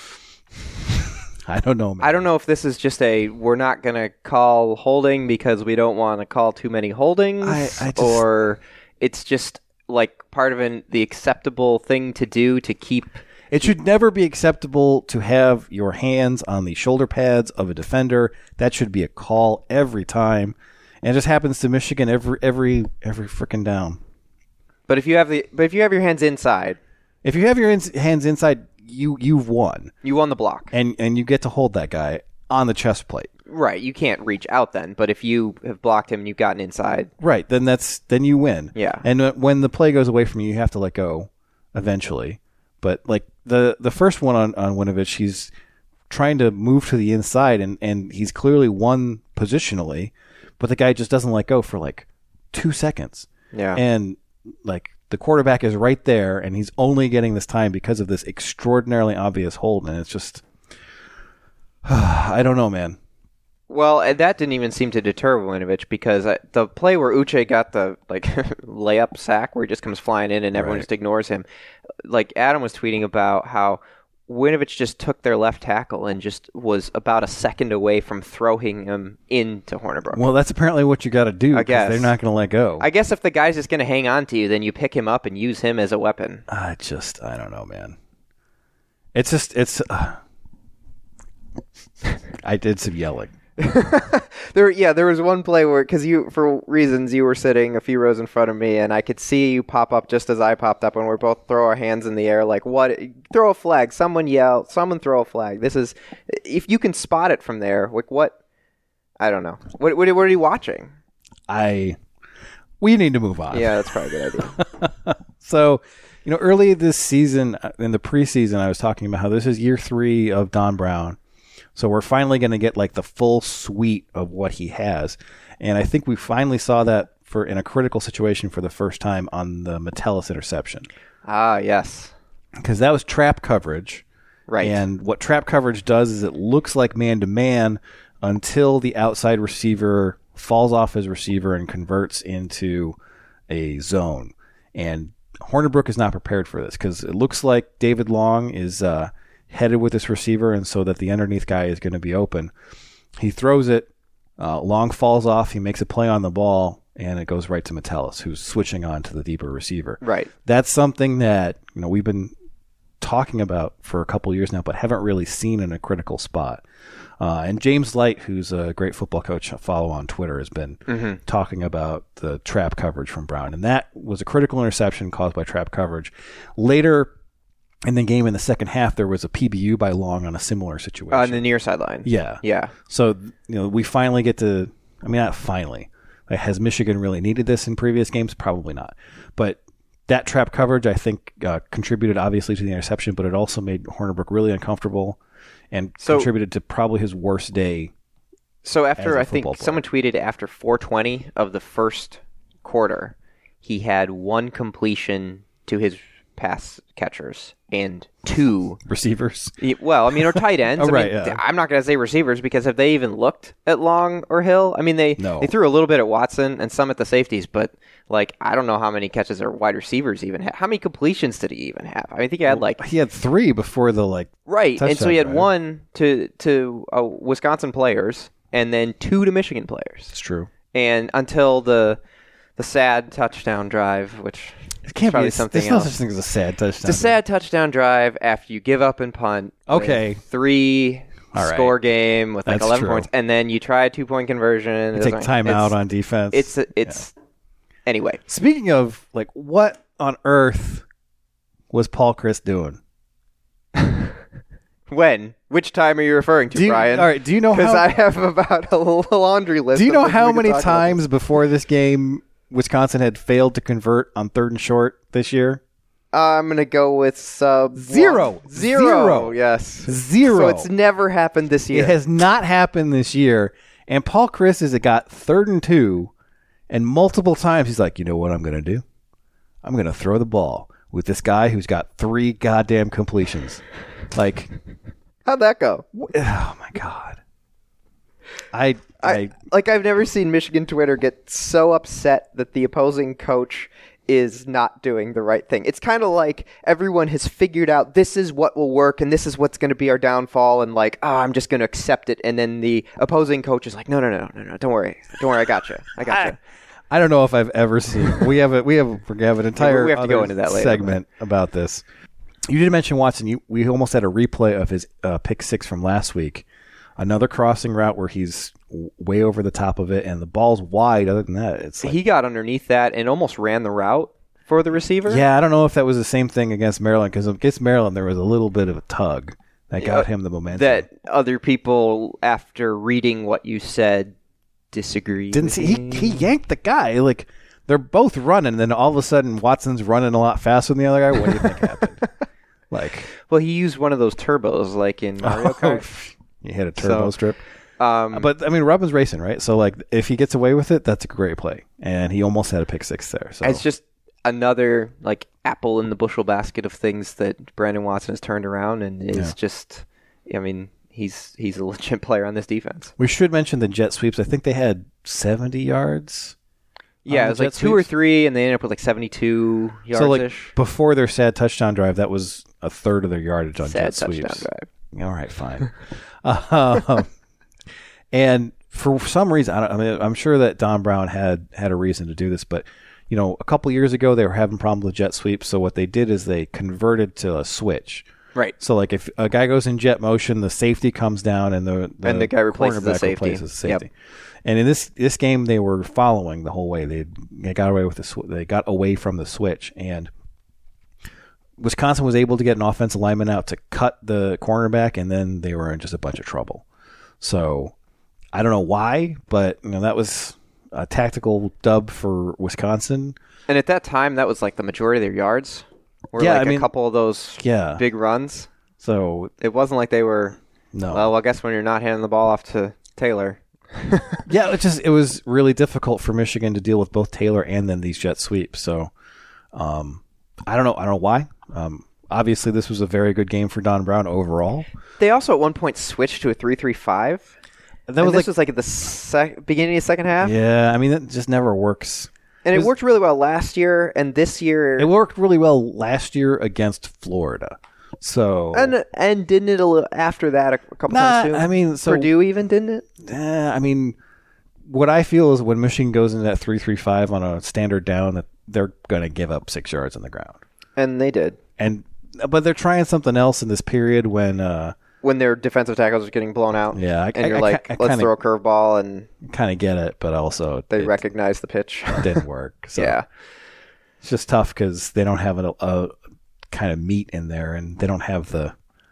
I don't know, man. I don't know if this is just a we're not going to call holding because we don't want to call too many holdings, I, I just, or it's just like part of an, the acceptable thing to do to keep. It should never be acceptable to have your hands on the shoulder pads of a defender. That should be a call every time, and it just happens to Michigan every every every freaking down. But if you have the but if you have your hands inside, if you have your ins- hands inside, you you've won. You won the block, and and you get to hold that guy on the chest plate. Right, you can't reach out then. But if you have blocked him and you've gotten inside, right, then that's then you win. Yeah, and uh, when the play goes away from you, you have to let go eventually. But like the the first one on, on Winovich, he's trying to move to the inside, and, and he's clearly won positionally, but the guy just doesn't let go for like two seconds. Yeah. And like the quarterback is right there, and he's only getting this time because of this extraordinarily obvious hold, and it's just I don't know, man. Well, and that didn't even seem to deter Winovich, because I, the play where Uche got the like layup sack where he just comes flying in and everyone right. just ignores him. Like Adam was tweeting about how Winovich just took their left tackle and just was about a second away from throwing him into Hornibrook. Well, that's apparently what you got to do. I guess they're not going to let go. I guess if the guy's just going to hang on to you, then you pick him up and use him as a weapon. I just, I don't know, man. It's just, it's. Uh, I did some yelling. there, yeah, there was one play where, because you, for reasons, you were sitting a few rows in front of me, and I could see you pop up just as I popped up, and we're both throw our hands in the air, like, what? Throw a flag. Someone yell. Someone throw a flag. This is, if you can spot it from there, like, what? I don't know. What, what, what are you watching? I, we need to move on. Yeah, that's probably a good idea. So, you know, early this season, in the preseason, I was talking about how this is year three of Don Brown. So we're finally going to get like the full suite of what he has. And I think we finally saw that for in a critical situation for the first time on the Metellus interception. Ah, yes. Because that was trap coverage. Right. And what trap coverage does is it looks like man-to-man until the outside receiver falls off his receiver and converts into a zone. And Hornibrook is not prepared for this because it looks like David Long is uh, headed with this receiver, and so that the underneath guy is going to be open. He throws it. Uh, Long falls off. He makes a play on the ball, and it goes right to Metellus, who's switching on to the deeper receiver. Right. That's something that you know we've been talking about for a couple years now, but haven't really seen in a critical spot. Uh, and James Light, who's a great football coach I follow on Twitter, has been mm-hmm. talking about the trap coverage from Brown. And that was a critical interception caused by trap coverage. Later in the game, in the second half, there was a P B U by Long on a similar situation. On the near sideline. Yeah. Yeah. So, you know, we finally get to, I mean, not finally. Like, has Michigan really needed this in previous games? Probably not. But that trap coverage, I think, uh, contributed obviously to the interception, but it also made Hornibrook really uncomfortable. And so, contributed to probably his worst day. So after, I think, player. someone tweeted after four twenty of the first quarter, he had one completion to his pass catchers and two receivers. Well, I mean, or tight ends. oh, I right, mean, yeah. I'm not going to say receivers because have they even looked at Long or Hill? I mean, they no. they threw a little bit at Watson and some at the safeties, but like I don't know how many catches our wide receivers even had. How many completions did he even have? I mean, I think he had like he had three before the like right, and so he had drive. one to to uh, Wisconsin players and then two to Michigan players. It's true. And until the the sad touchdown drive, which it can't probably be a, something there's else. no such thing as a sad touchdown. It's a sad touchdown drive after you give up and punt. Okay, with three All score right. game with like That's eleven true. points, and then you try a two point conversion. You take timeout on defense. It's it's yeah. Anyway. Speaking of like, what on earth was Paul Chryst doing? When? Which time are you referring to, do you, Brian? All right. Do you know how? Because I have about a laundry list. Do you of know things how we could many talk times about. before this game Wisconsin had failed to convert on third and short this year? Uh, I'm going to go with sub Zero. One. Zero. Zero. Yes. Zero. So it's never happened this year. It has not happened this year. And Paul Chryst has got third and two, and multiple times he's like, you know what I'm going to do? I'm going to throw the ball with this guy who's got three goddamn completions. Like, how'd that go? Oh my god! I, I, I like I've never seen Michigan Twitter get so upset that the opposing coach is not doing the right thing. It's kind of like everyone has figured out this is what will work and this is what's going to be our downfall, and like, oh, I'm just going to accept it. And then the opposing coach is like, no, no, no, no, no, don't worry, don't worry, I got you, I got you. I don't know if I've ever seen. We have a we have we have an entire yeah, we have to go into that later, segment but. about this. You did mention Watson. You, we almost had a replay of his uh, pick six from last week. Another crossing route where he's way over the top of it, and the ball's wide. Other than that, it's like, he got underneath that and almost ran the route for the receiver. Yeah, I don't know if that was the same thing against Maryland, because against Maryland there was a little bit of a tug that got uh, him the momentum. That other people, after reading what you said, disagree. Didn't see he, he yanked the guy. Like, they're both running, and then all of a sudden Watson's running a lot faster than the other guy. What do you think happened? Like, well, he used one of those turbos, like in Mario Kart. Oh, he hit a turbo so, strip. Um, but I mean, Robin's racing, right? So, like, if he gets away with it, that's a great play, and he almost had a pick six there. So it's just another like apple in the bushel basket of things that Brandon Watson has turned around, and is yeah. just, I mean, he's he's a legit player on this defense. We should mention the jet sweeps. I think they had seventy yards. Yeah, it was like two or three, and they ended up with like seventy-two yards. So, like, before their sad touchdown drive, that was a third of their yardage on sad jet sweeps. Touchdown drive. All right, fine. um, and for some reason, I, don't, I mean, I'm sure that Don Brown had had a reason to do this, but you know, a couple years ago they were having problems with jet sweeps. So what they did is they converted to a switch. Right. So like if a guy goes in jet motion, the safety comes down and the, the and the guy replaces the cornerback safety. replaces the safety. Yep. And in this this game, they were following the whole way. They they got away with the sw- they got away from the switch, and Wisconsin was able to get an offensive lineman out to cut the cornerback, and then they were in just a bunch of trouble. So I don't know why, but you know that was a tactical dub for Wisconsin. And at that time, that was like the majority of their yards. Were Yeah, like I mean- a couple of those Yeah. big runs. So It wasn't like they were. no, Well, I guess when you're not handing the ball off to Taylor. yeah, it just it was really difficult for Michigan to deal with both Taylor and then these jet sweeps. So um, I don't know. I don't know why. Um, obviously, this was a very good game for Don Brown overall. They also at one point switched to a three three five. That and was this like, was like at the sec- beginning of the second half. yeah. I mean, it just never works. And it was- worked really well last year, and this year. It worked really well last year against Florida. So and and didn't it a little after that a, a couple Nah, times too? I mean, so Purdue even didn't it? eh, I mean, what I feel is when Michigan goes into that three three five on a standard down, that they're going to give up six yards on the ground. And they did. And but they're trying something else in this period when. Uh, When their defensive tackles are getting blown out. Yeah, I- and I- you're I like, ca- I let's kinda- throw a curveball, and kind of get it, but also they it recognize the pitch. didn't work. So Yeah. it's just tough because they don't have a, a kind of meat in there, and they don't have the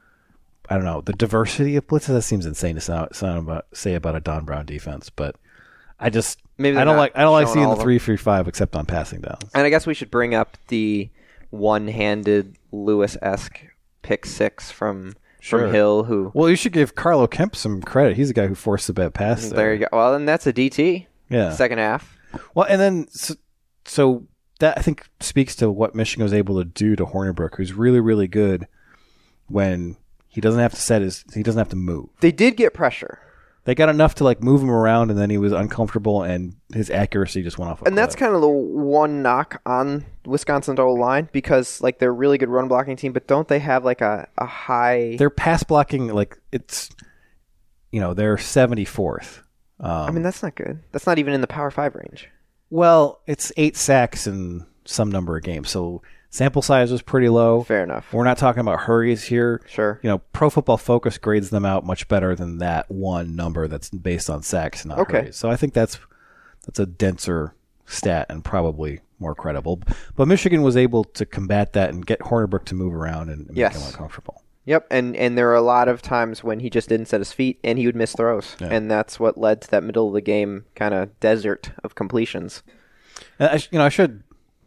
I don't know the diversity of blitzes. That seems insane to sound, sound about say about a Don Brown defense, but I just Maybe I they're don't not like I don't like showing seeing all the of them. three three five except on passing downs. And I guess we should bring up the one-handed Lewis-esque pick six from Sure. from Hill, who Well, you should give Carlo Kemp some credit. He's the guy who forced the bad pass. There, there you go. Well, and that's a D T. Yeah. Second half. Well, and then so, so that I think speaks to what Michigan was able to do to Hornibrook, who's really really good when he doesn't have to set his he doesn't have to move. They did get pressure. They got enough to like move him around, and then he was uncomfortable, and his accuracy just went off. A And that's cliff. kind of the one knock on Wisconsin's O line, because like they're a really good run blocking team, but don't they have like a, a high their pass blocking. Like it's, you know, they're seventy-fourth. Um, I mean, that's not good. That's not even in the Power Five range. well, it's eight sacks in some number of games, so sample size was pretty low. Fair enough. We're not talking about hurries here. Sure. You know, Pro Football Focus grades them out much better than that one number that's based on sacks, not Okay. hurries. So I think that's that's a denser stat and probably more credible. But Michigan was able to combat that and get Hornibrook to move around and make Yes. him uncomfortable. Yep, and and there were a lot of times when he just didn't set his feet and he would miss throws, Yeah. and that's what led to that middle of the game kind of desert of completions. And I, sh- you know, I should,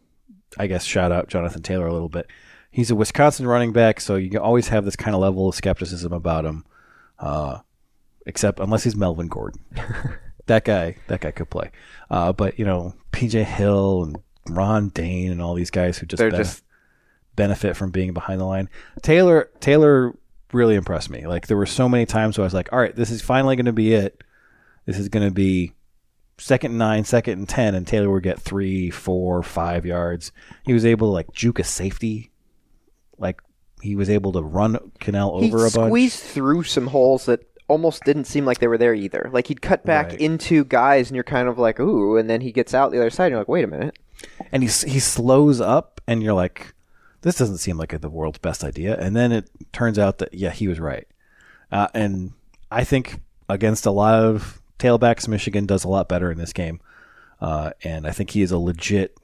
I guess, shout out Jonathan Taylor a little bit. He's a Wisconsin running back, so you always have this kind of level of skepticism about him, uh, except unless he's Melvin Gordon. that guy, that guy could play. Uh, but you know, P J Hill and Ron Dane and all these guys who just They're benef- just- benefit from being behind the line. Taylor, Taylor really impressed me. Like there were so many times where I was like, all right, this is finally going to be it. This is going to be second and nine, second and ten, and Taylor would get three, four, five yards. He was able to like juke a safety. Like he was able to run Cannell He over a bunch. squeezed through some holes that almost didn't seem like they were there either. Like he'd cut back Right. into guys, and you're kind of like, ooh, and then he gets out the other side, and you're like, wait a minute. And he he slows up, and you're like, this doesn't seem like the world's best idea. And then it turns out that yeah, he was right. Uh, and I think against a lot of tailbacks, Michigan does a lot better in this game. Uh, and I think he is a legit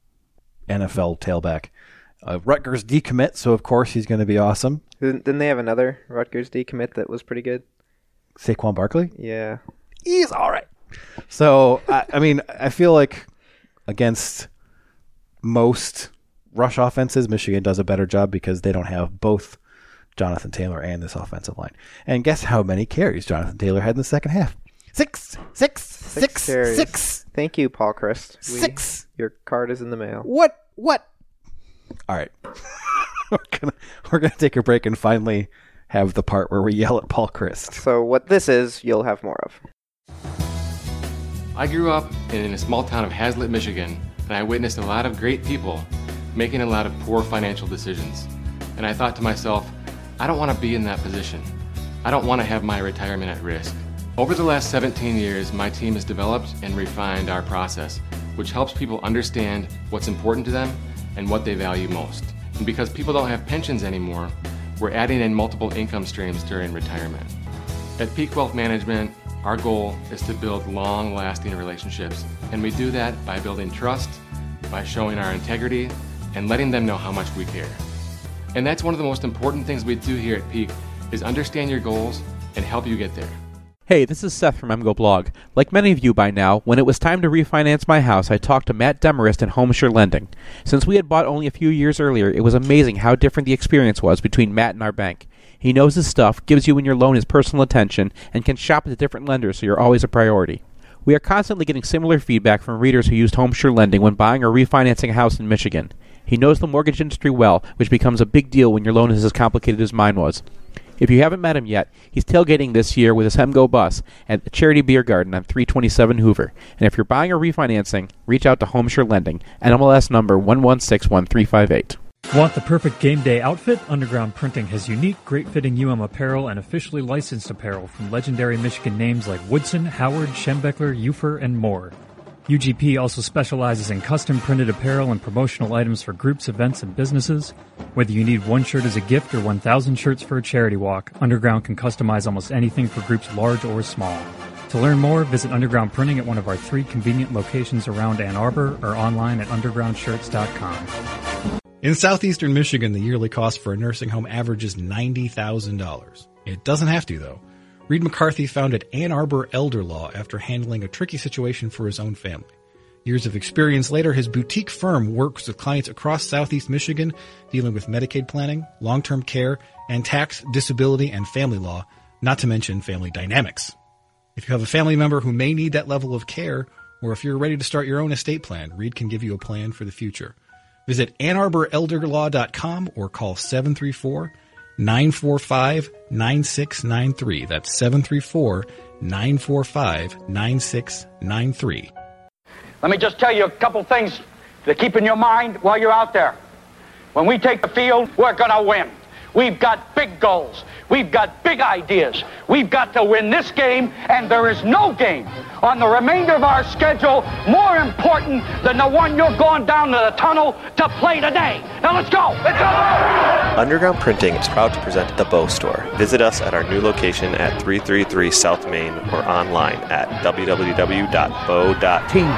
N F L tailback. Uh, Rutgers decommit, so of course he's going to be awesome. Didn't, didn't they have another Rutgers decommit that was pretty good? Saquon Barkley? Yeah. He's all right. So, I, I mean, I feel like against most rush offenses, Michigan does a better job because they don't have both Jonathan Taylor and this offensive line. And guess how many carries Jonathan Taylor had in the second half? Six, six, six, carries. six. Thank you, Paul Christ. We- Six. Your card is in the mail. What? What? All right. we're gonna we're gonna take a break and finally have the part where we yell at Paul Christ. So what this is, you'll have more of. I grew up in a small town of Hazlitt, Michigan, and I witnessed a lot of great people making a lot of poor financial decisions. And I thought to myself, I don't want to be in that position. I don't want to have my retirement at risk. Over the last seventeen years, my team has developed and refined our process, which helps people understand what's important to them and what they value most. And because people don't have pensions anymore, we're adding in multiple income streams during retirement. At Peak Wealth Management, our goal is to build long-lasting relationships, and we do that by building trust, by showing our integrity, and letting them know how much we care. And that's one of the most important things we do here at Peak, is understand your goals and help you get there. Hey, this is Seth from EmGoBlog. Like many of you by now, when it was time to refinance my house, I talked to Matt Demarest in HomeSure Lending. Since we had bought only a few years earlier, it was amazing how different the experience was between Matt and our bank. He knows his stuff, gives you and your loan his personal attention, and can shop at the different lenders so you're always a priority. We are constantly getting similar feedback from readers who used HomeSure Lending when buying or refinancing a house in Michigan. He knows the mortgage industry well, which becomes a big deal when your loan is as complicated as mine was. If you haven't met him yet, he's tailgating this year with his HemGo bus at the Charity Beer Garden on three twenty-seven Hoover. And if you're buying or refinancing, reach out to HomeSure Lending, N M L S number one one six one three five eight. Want the perfect game day outfit? Underground Printing has unique, great-fitting U M apparel and officially licensed apparel from legendary Michigan names like Woodson, Howard, Schembechler, Ufer, and more. U G P also specializes in custom printed apparel and promotional items for groups, events, and businesses. Whether you need one shirt as a gift or one thousand shirts for a charity walk, Underground can customize almost anything for groups large or small. To learn more, visit Underground Printing at one of our three convenient locations around Ann Arbor or online at underground shirts dot com. In southeastern Michigan, the yearly cost for a nursing home averages ninety thousand dollars. It doesn't have to, though. Reed McCarthy founded Ann Arbor Elder Law after handling a tricky situation for his own family. Years of experience later, his boutique firm works with clients across southeast Michigan, dealing with Medicaid planning, long-term care, and tax, disability, and family law, not to mention family dynamics. If you have a family member who may need that level of care, or if you're ready to start your own estate plan, Reed can give you a plan for the future. Visit ann arbor elder law dot com or call seven three four, nine four five, nine six nine three. That's seven three four, nine four five, nine six nine three. Let me just tell you a couple things to keep in your mind while you're out there. When we take the field, we're going to win. We've got big goals. We've got big ideas. We've got to win this game, and there is no game on the remainder of our schedule more important than the one you're going down to the tunnel to play today. Now let's go. Let's go. Underground Printing is proud to present the Bow Store. Visit us at our new location at three thirty-three South Main or online at w w w dot bow dot team.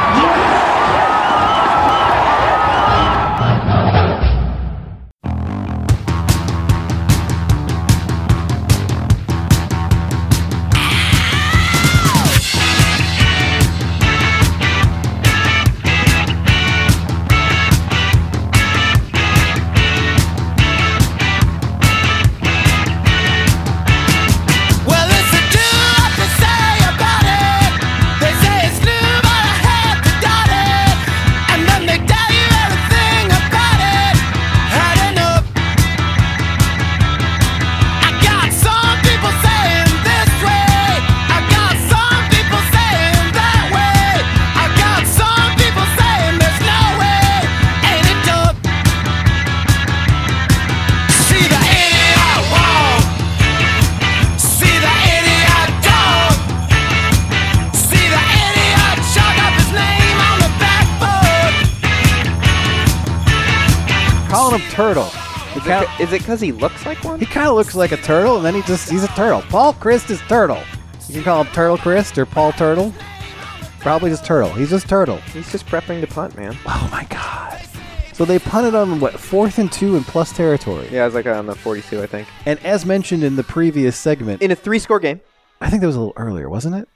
Turtle. Is it, is it because he looks like one? He kind of looks like a turtle, and then he just, he's a turtle. Paul Christ is Turtle. You can call him Turtle Christ or Paul Turtle. Probably just Turtle. He's just Turtle. He's just prepping to punt, man. Oh, my God. So they punted on, what, fourth and two in plus territory? Yeah, it was like on the forty-two, I think. And as mentioned in the previous segment... In a three-score game. I think that was a little earlier, wasn't it?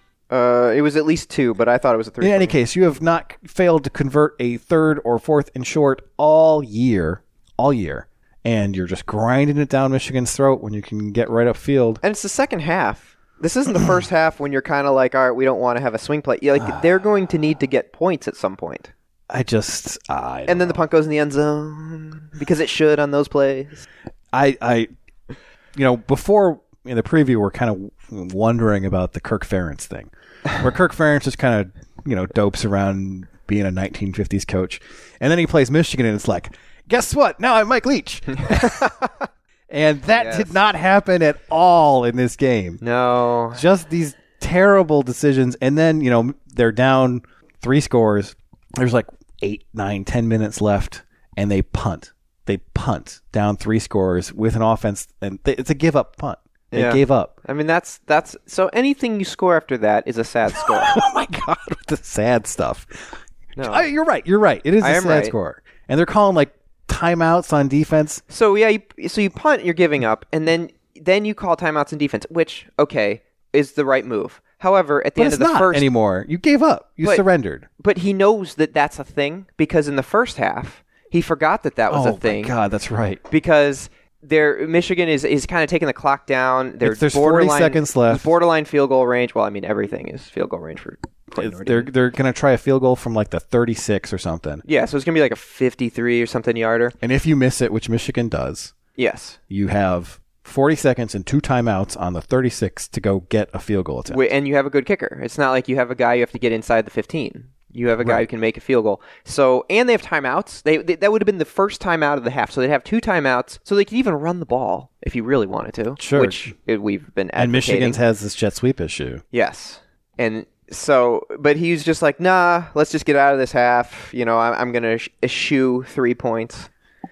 Uh, it was at least two, but I thought it was a three. In any case, you have not failed to convert a third or fourth and short all year, all year, and you're just grinding it down Michigan's throat when you can get right upfield. And it's the second half. This isn't the first half when you're kind of like, all right, we don't want to have a swing play. Like uh, they're going to need to get points at some point. I just, I and then know. the punt goes in the end zone because it should on those plays. I, I, you know, before in the preview, we're kind of wondering about the Kirk Ferentz thing. Where Kirk Ferentz just kind of, you know, dopes around being a nineteen fifties coach. And then he plays Michigan, and it's like, guess what? Now I'm Mike Leach. And that yes. did not happen at all in this game. No. Just these terrible decisions. And then, you know, they're down three scores. There's like eight, nine, ten minutes left, and they punt. they punt down three scores with an offense, and they, it's a give up punt. They Yeah. gave up. I mean, that's that's so anything you score after that is a sad score. Oh my god, with the sad stuff. No. I- you're right. You're right. It is I a am sad right. score, and they're calling like timeouts on defense. So yeah, you, so you punt, you're giving up, and then then you call timeouts in defense, which okay is the right move. However, at the But end it's of the not first anymore. You gave up. You But- surrendered. But he knows that that's a thing because in the first half he forgot that that was oh a thing. my god, that's right. Because they're, Michigan is, is kind of taking the clock down. They're It's- there's forty borderline- seconds left. Borderline field goal range. Well, I mean everything is field goal range for. Clayton It's- they're Ordine. they're gonna try a field goal from like the thirty-six or something. Yeah, so it's gonna be like a fifty-three or something yarder. And if you miss it, which Michigan does, Yes. you have forty seconds and two timeouts on the thirty-six to go get a field goal attempt. Wait, and you have a good kicker. It's not like you have a guy you have to get inside the fifteen. You have a guy Right. who can make a field goal. So, and they have timeouts. They, they that would have been the first timeout of the half. So they'd have two timeouts. So they could even run the ball if you really wanted to. Sure. Which it, we've been advocating. And Michigan's has this jet sweep issue. Yes. And so, but he's just like, nah, let's just get out of this half. You know, I'm, I'm going to sh- eschew three points.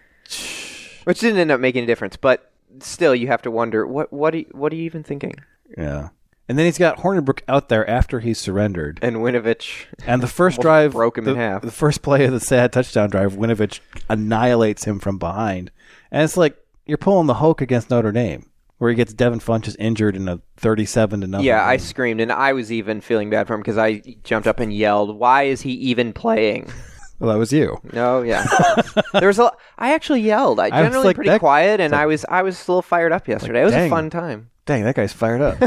Which didn't end up making a difference. But still, you have to wonder, what what are you, what are you even thinking? Yeah. And then he's got Hornibrook out there after he's surrendered. And Winovich. And the first almost drive broke him the, in half. The first play of the sad touchdown drive, Winovich annihilates him from behind. And it's like you're pulling the Hulk against Notre Dame, where he gets Devin Funchess injured in a thirty-seven to nothing. Yeah, I game. screamed, and I was even feeling bad for him because I jumped up and yelled, "Why is he even playing?" Well, that was you. No, yeah. there was a. I actually yelled. I I was generally like, pretty that- quiet, and like- I was I was a little fired up yesterday. it was dang. a fun time. Dang, that guy's fired up.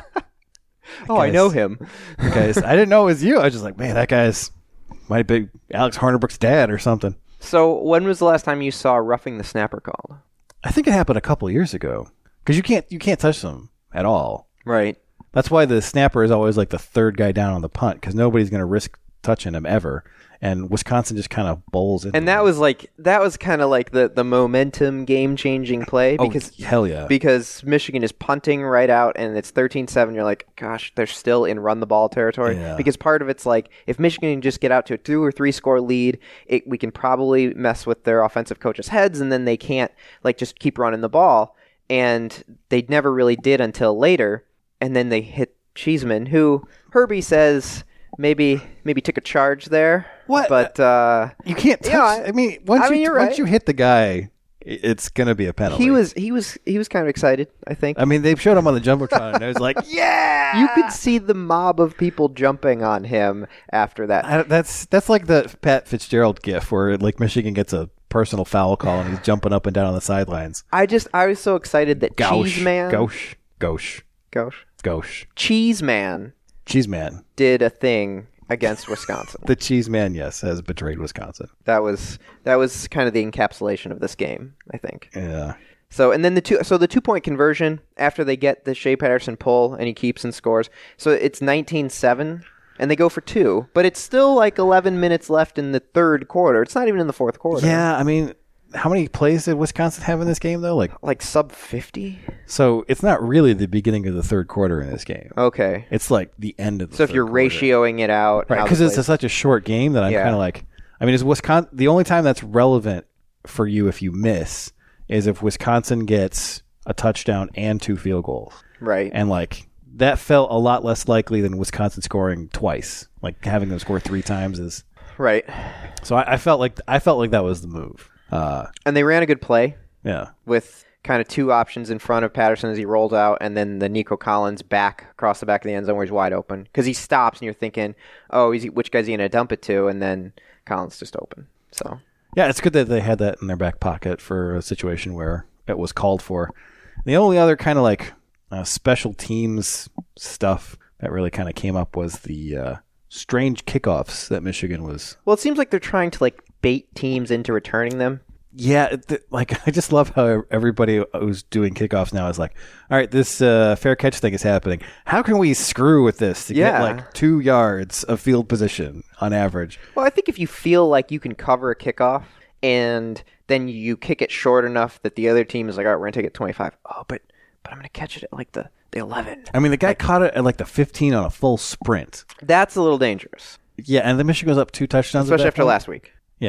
Oh, I guy's- know him. That guy's, I didn't know it was you. I was just like, man, that guy's might be Alex Hornibrook's dad or something. So, when was the last time you saw roughing the snapper called? I think it happened a couple of years ago because you can't you can't touch them at all. Right. That's why the snapper is always like the third guy down on the punt because nobody's going to risk touching him ever. And Wisconsin just kind of bowls into And that him. was like that was kind of like the, the momentum game changing play Oh, because hell yeah. because Michigan is punting right out and it's thirteen seven. You're like, gosh, they're still in run the ball territory. Yeah. Because part of it's like if Michigan can just get out to a two or three score lead, it, we can probably mess with their offensive coaches' heads, and then they can't like just keep running the ball. And they never really did until later, and then they hit Cheeseman, who Herbie says maybe maybe took a charge there. What? But uh, You can't touch. Yeah, I, mean, once I you mean, you're once right. you hit the guy, i- it's going to be a penalty. he was he was he was kind of excited. I think. I mean, they showed him on the jumbotron, and I was like, yeah. You could see the mob of people jumping on him after that. I, that's that's like the Pat Fitzgerald gif where like Michigan gets a personal foul call and he's jumping up and down on the sidelines. I just I was so excited that Gauche, Cheese Man, gauche, gauche, Gauche, gauche. Cheese Man Cheese Man. did a thing against Wisconsin. The Cheese Man, yes, has betrayed Wisconsin. That was that was kind of the encapsulation of this game, I think. Yeah. So and then the two so the two point conversion after they get the Shea Patterson pull and he keeps and scores. So it's nineteen seven and they go for two, but it's still like eleven minutes left in the third quarter. It's not even in the fourth quarter. Yeah, I mean, how many plays did Wisconsin have in this game though? Like like sub fifty? So it's not really the beginning of the third quarter in this game. Okay. It's like the end of the So if third you're quarter. ratioing it out, Right, how because the it's plays- a, such a short game that I'm Yeah. kind of like, I mean, is Wisconsin the only time that's relevant for you if you miss is if Wisconsin gets a touchdown and two field goals, right? And like that felt a lot less likely than Wisconsin scoring twice. Like having them score three times is right. So I, I felt like I felt like that was the move. Uh, and they ran a good play. Yeah. With kind of two options in front of Patterson as he rolls out, and then the Nico Collins back across the back of the end zone where he's wide open. Because he stops, and you're thinking, oh, is he, which guy's he going to dump it to? And then Collins just open. So Yeah, it's good that they had that in their back pocket for a situation where it was called for. The only other kind of like uh, special teams stuff that really kind of came up was the uh, strange kickoffs that Michigan was. Well, it seems like they're trying to like bait teams into returning them. Yeah, th- like I just love how everybody who's doing kickoffs now is like, all right, this uh, fair catch thing is happening. How can we screw with this to Yeah. get like two yards of field position on average? Well, I think if you feel like you can cover a kickoff and then you kick it short enough that the other team is like, all right, we're going to take it twenty-five. Oh, but but I'm going to catch it at like the, the eleven. I mean, the guy caught it at like the fifteen on a full sprint. That's a little dangerous. Yeah, and the Michigan goes up two touchdowns. at Especially that after point. last week. Yeah.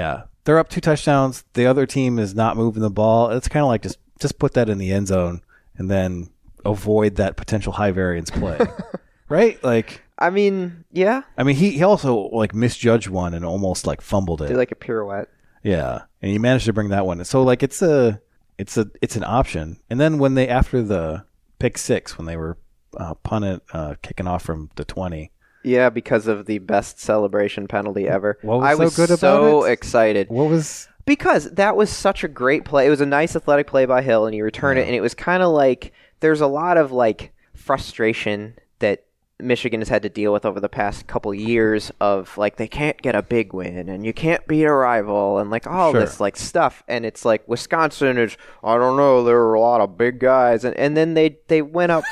they're up two touchdowns. The other team is not moving the ball. It's kind of like just just put that in the end zone and then avoid that potential high variance play, right? Like, I mean, yeah. I mean, he, he also like misjudged one and almost like fumbled it. Did like a pirouette. Yeah, and he managed to bring that one. So like, it's a it's a it's an option. And then when they after the pick six, when they were uh, punted, uh, kicking off from the twenty. Yeah, because of the best celebration penalty ever. What was I so was good about so it? excited. What was... Because that was such a great play. It was a nice athletic play by Hill, and he returned Yeah. it, and it was kind of like there's a lot of like frustration that Michigan has had to deal with over the past couple years of like they can't get a big win and you can't beat a rival and like all Sure. this like stuff, and it's like Wisconsin is, I don't know, there were a lot of big guys, and, and then they they went up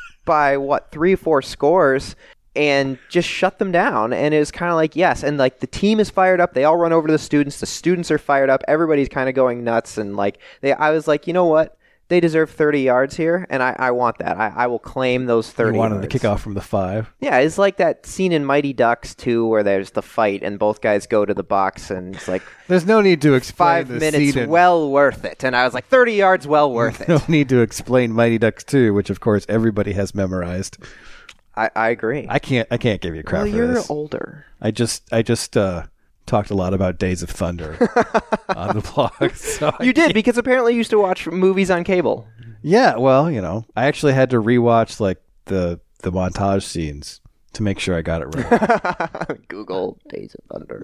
by what three four scores and just shut them down. And it was kind of like, yes, and like the team is fired up, they all run over to the students, the students are fired up, everybody's kind of going nuts, and like they I was like, you know what, they deserve thirty yards here, and I, I want that. I, I will claim those thirty You wanted yards. the kickoff from the five. Yeah, it's like that scene in Mighty Ducks two where there's the fight and both guys go to the box and it's like There's no need to explain five the minutes scene in- well worth it. And I was like, thirty yards well worth it. No need to explain Mighty Ducks two, which of course everybody has memorized. I, I agree. I can't I can't give you crap Well, for you're this. older. I just I just uh, talked a lot about Days of Thunder on the blog. So I You did, because apparently you used to watch movies on cable. Yeah, well, you know, I actually had to rewatch like the the montage scenes to make sure I got it right. Google Days of Thunder.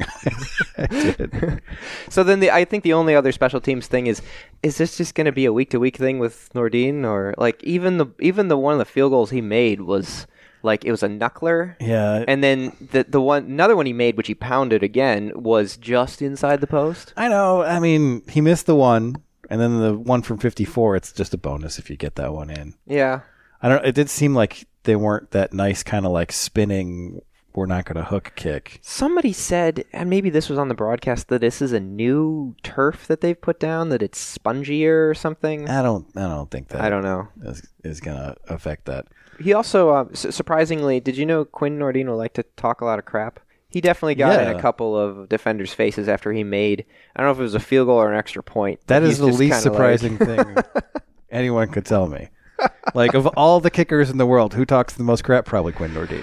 I did. So then the I think the only other special teams thing is is this just going to be a week to week thing with Nordin, or like even the even the one of the field goals he made was like it was a knuckler. Yeah. And then the the one another one he made, which he pounded again, was just inside the post. I know. I mean, he missed the one, and then the one from fifty-four. It's just a bonus if you get that one in. Yeah. I don't. It did seem like they weren't that nice, kind of like spinning. We're not going to hook kick. Somebody said, and maybe this was on the broadcast, that this is a new turf that they've put down, that it's spongier or something. I don't. I don't think that. I don't know. Is, is going to affect that. He also, uh, su- surprisingly, did you know Quinn Nordin will like to talk a lot of crap? He definitely got Yeah. in a couple of defenders' faces after he made, I don't know if it was a field goal or an extra point. That but is he's the just least kinda surprising like- thing anyone could tell me. Like, of all the kickers in the world, who talks the most crap? Probably Quinn Nordin.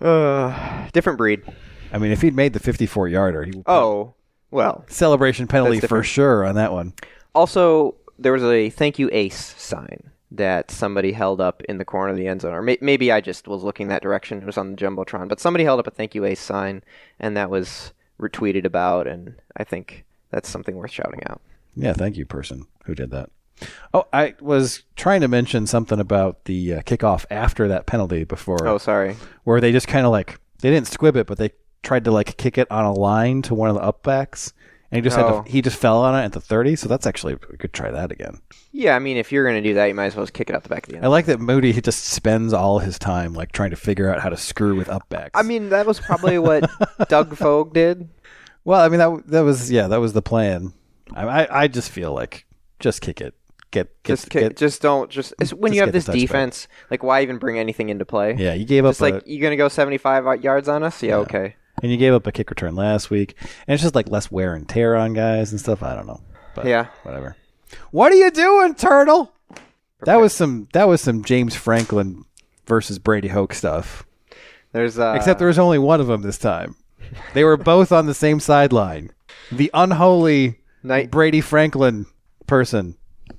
Uh, different breed. I mean, if he'd made the fifty-four yarder, he Oh, well. celebration penalty That's for different. sure on that one. Also, there was a thank you ace sign that somebody held up in the corner of the end zone. Or may- maybe I just was looking that direction. It was on the Jumbotron. But somebody held up a thank you ace sign, and that was retweeted about, and I think that's something worth shouting out. Yeah, thank you, person who did that. Oh, I was trying to mention something about the uh, kickoff after that penalty before. Oh, sorry. Where they just kind of like, they didn't squib it, but they tried to like kick it on a line to one of the upbacks. And he just Oh. had to, he just fell on it at the thirty. So that's actually, we could try that again. Yeah, I mean, if you're going to do that, you might as well just kick it out the back of the end. I like that Moody, he just spends all his time like trying to figure out how to screw with upbacks. I mean, that was probably what Doug Fogue did. Well, I mean, that that was, yeah, that was the plan. I I, I just feel like, just kick it. Get, get, Just, kick, get just don't. Just it's, when just you have get the this touchback. defense, like, why even bring anything into play? Yeah, you gave up Just like a- you're going to go seventy-five yards on us. Yeah, okay. And you gave up a kick return last week. And it's just like less wear and tear on guys and stuff. I don't know. But Yeah. whatever. What are you doing, Turtle? That was some that was some James Franklin versus Brady Hoke stuff. There's uh, Except there was only one of them this time. They were both on the same sideline. The unholy Night- Brady Franklin person.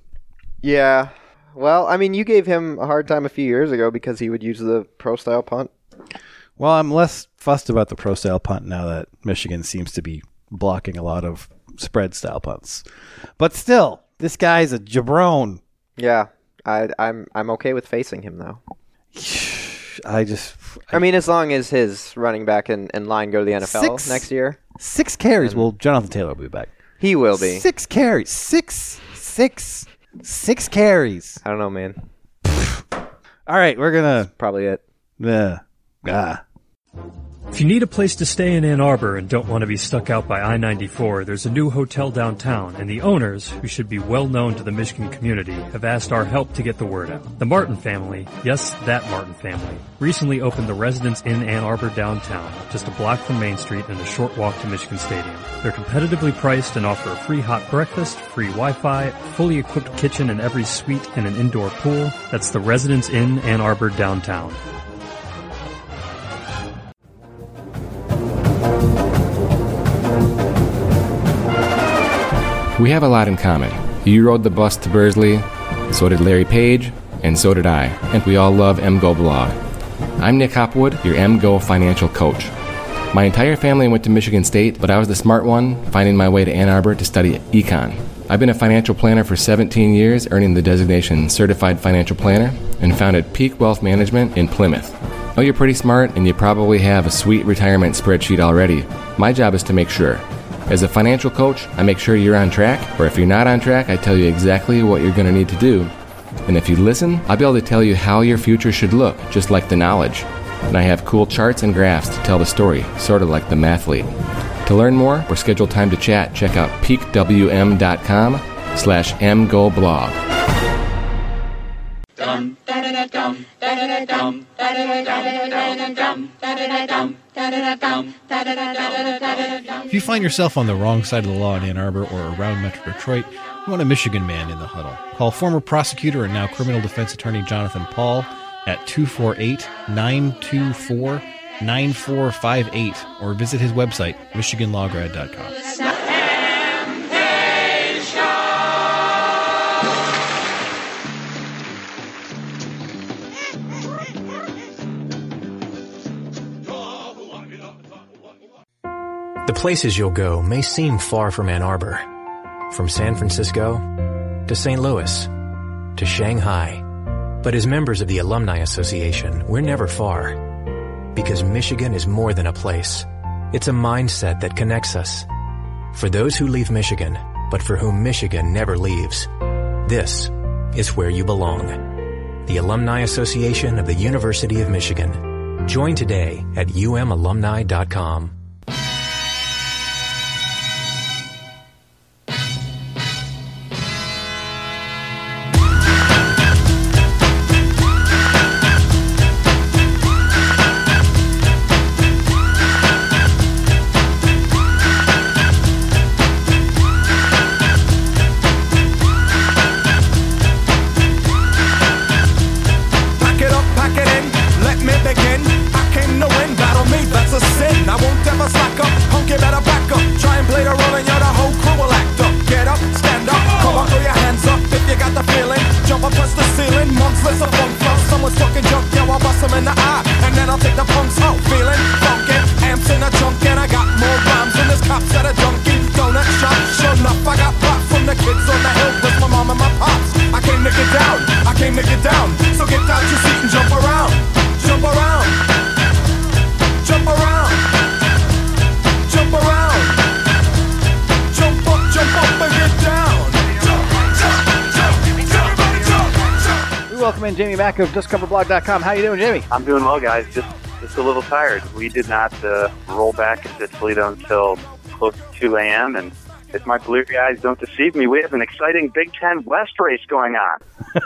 Yeah. Well, I mean, you gave him a hard time a few years ago because he would use the pro style punt. Well, I'm less fussed about the pro style punt now that Michigan seems to be blocking a lot of spread style punts. But still, this guy's a jabron. Yeah, I, I'm I'm okay with facing him though. I just, I mean, as long as his running back and, and line go to the N F L Six- next year, Six carries. Well, Jonathan Taylor will be back. he will be. Six carries. Six, six, six carries. I don't know, man. All right, we're gonna Probably it. Yeah. Ah. If you need a place to stay in Ann Arbor and don't want to be stuck out by I ninety-four, there's a new hotel downtown, and the owners, who should be well known to the Michigan community, have asked our help to get the word out. The Martin family, yes, that Martin family, recently opened the Residence Inn Ann Arbor downtown, just a block from Main Street and a short walk to Michigan Stadium. They're competitively priced and offer a free hot breakfast, free Wi-Fi, fully equipped kitchen in every suite, and an indoor pool. That's the Residence Inn Ann Arbor downtown. We have a lot in common. You rode the bus to Bursley, so did Larry Page, and so did I, and we all love M G O Blog. I'm Nick Hopwood, your M G O financial coach. My entire family went to Michigan State, but I was the smart one, finding my way to Ann Arbor to study econ. I've been a financial planner for seventeen years, earning the designation Certified Financial Planner, and founded Peak Wealth Management in Plymouth. Oh, you're pretty smart, and you probably have a sweet retirement spreadsheet already. My job is to make sure. As a financial coach, I make sure you're on track, or if you're not on track, I tell you exactly what you're going to need to do. And if you listen, I'll be able to tell you how your future should look, just like the knowledge. And I have cool charts and graphs to tell the story, sort of like the mathlete. To learn more or schedule time to chat, check out peakwm.com slash mgoblog. If you find yourself on the wrong side of the law in Ann Arbor or around Metro Detroit, you want a Michigan man in the huddle. Call former prosecutor and now criminal defense attorney Jonathan Paul at two four eight, nine two four, nine four five eight or visit his website, michigan law grad dot com. The places you'll go may seem far from Ann Arbor. From San Francisco to Saint Louis to Shanghai. But as members of the Alumni Association, we're never far. Because Michigan is more than a place. It's a mindset that connects us. For those who leave Michigan, but for whom Michigan never leaves, this is where you belong. The Alumni Association of the University of Michigan. Join today at u m alumni dot com. Jamie Mack of just cover blog dot com. How you doing, Jamie? I'm doing well, guys. Just just a little tired. We did not uh, roll back into Toledo until close to two a.m., and if my blue eyes don't deceive me, we have an exciting Big Ten West race going on.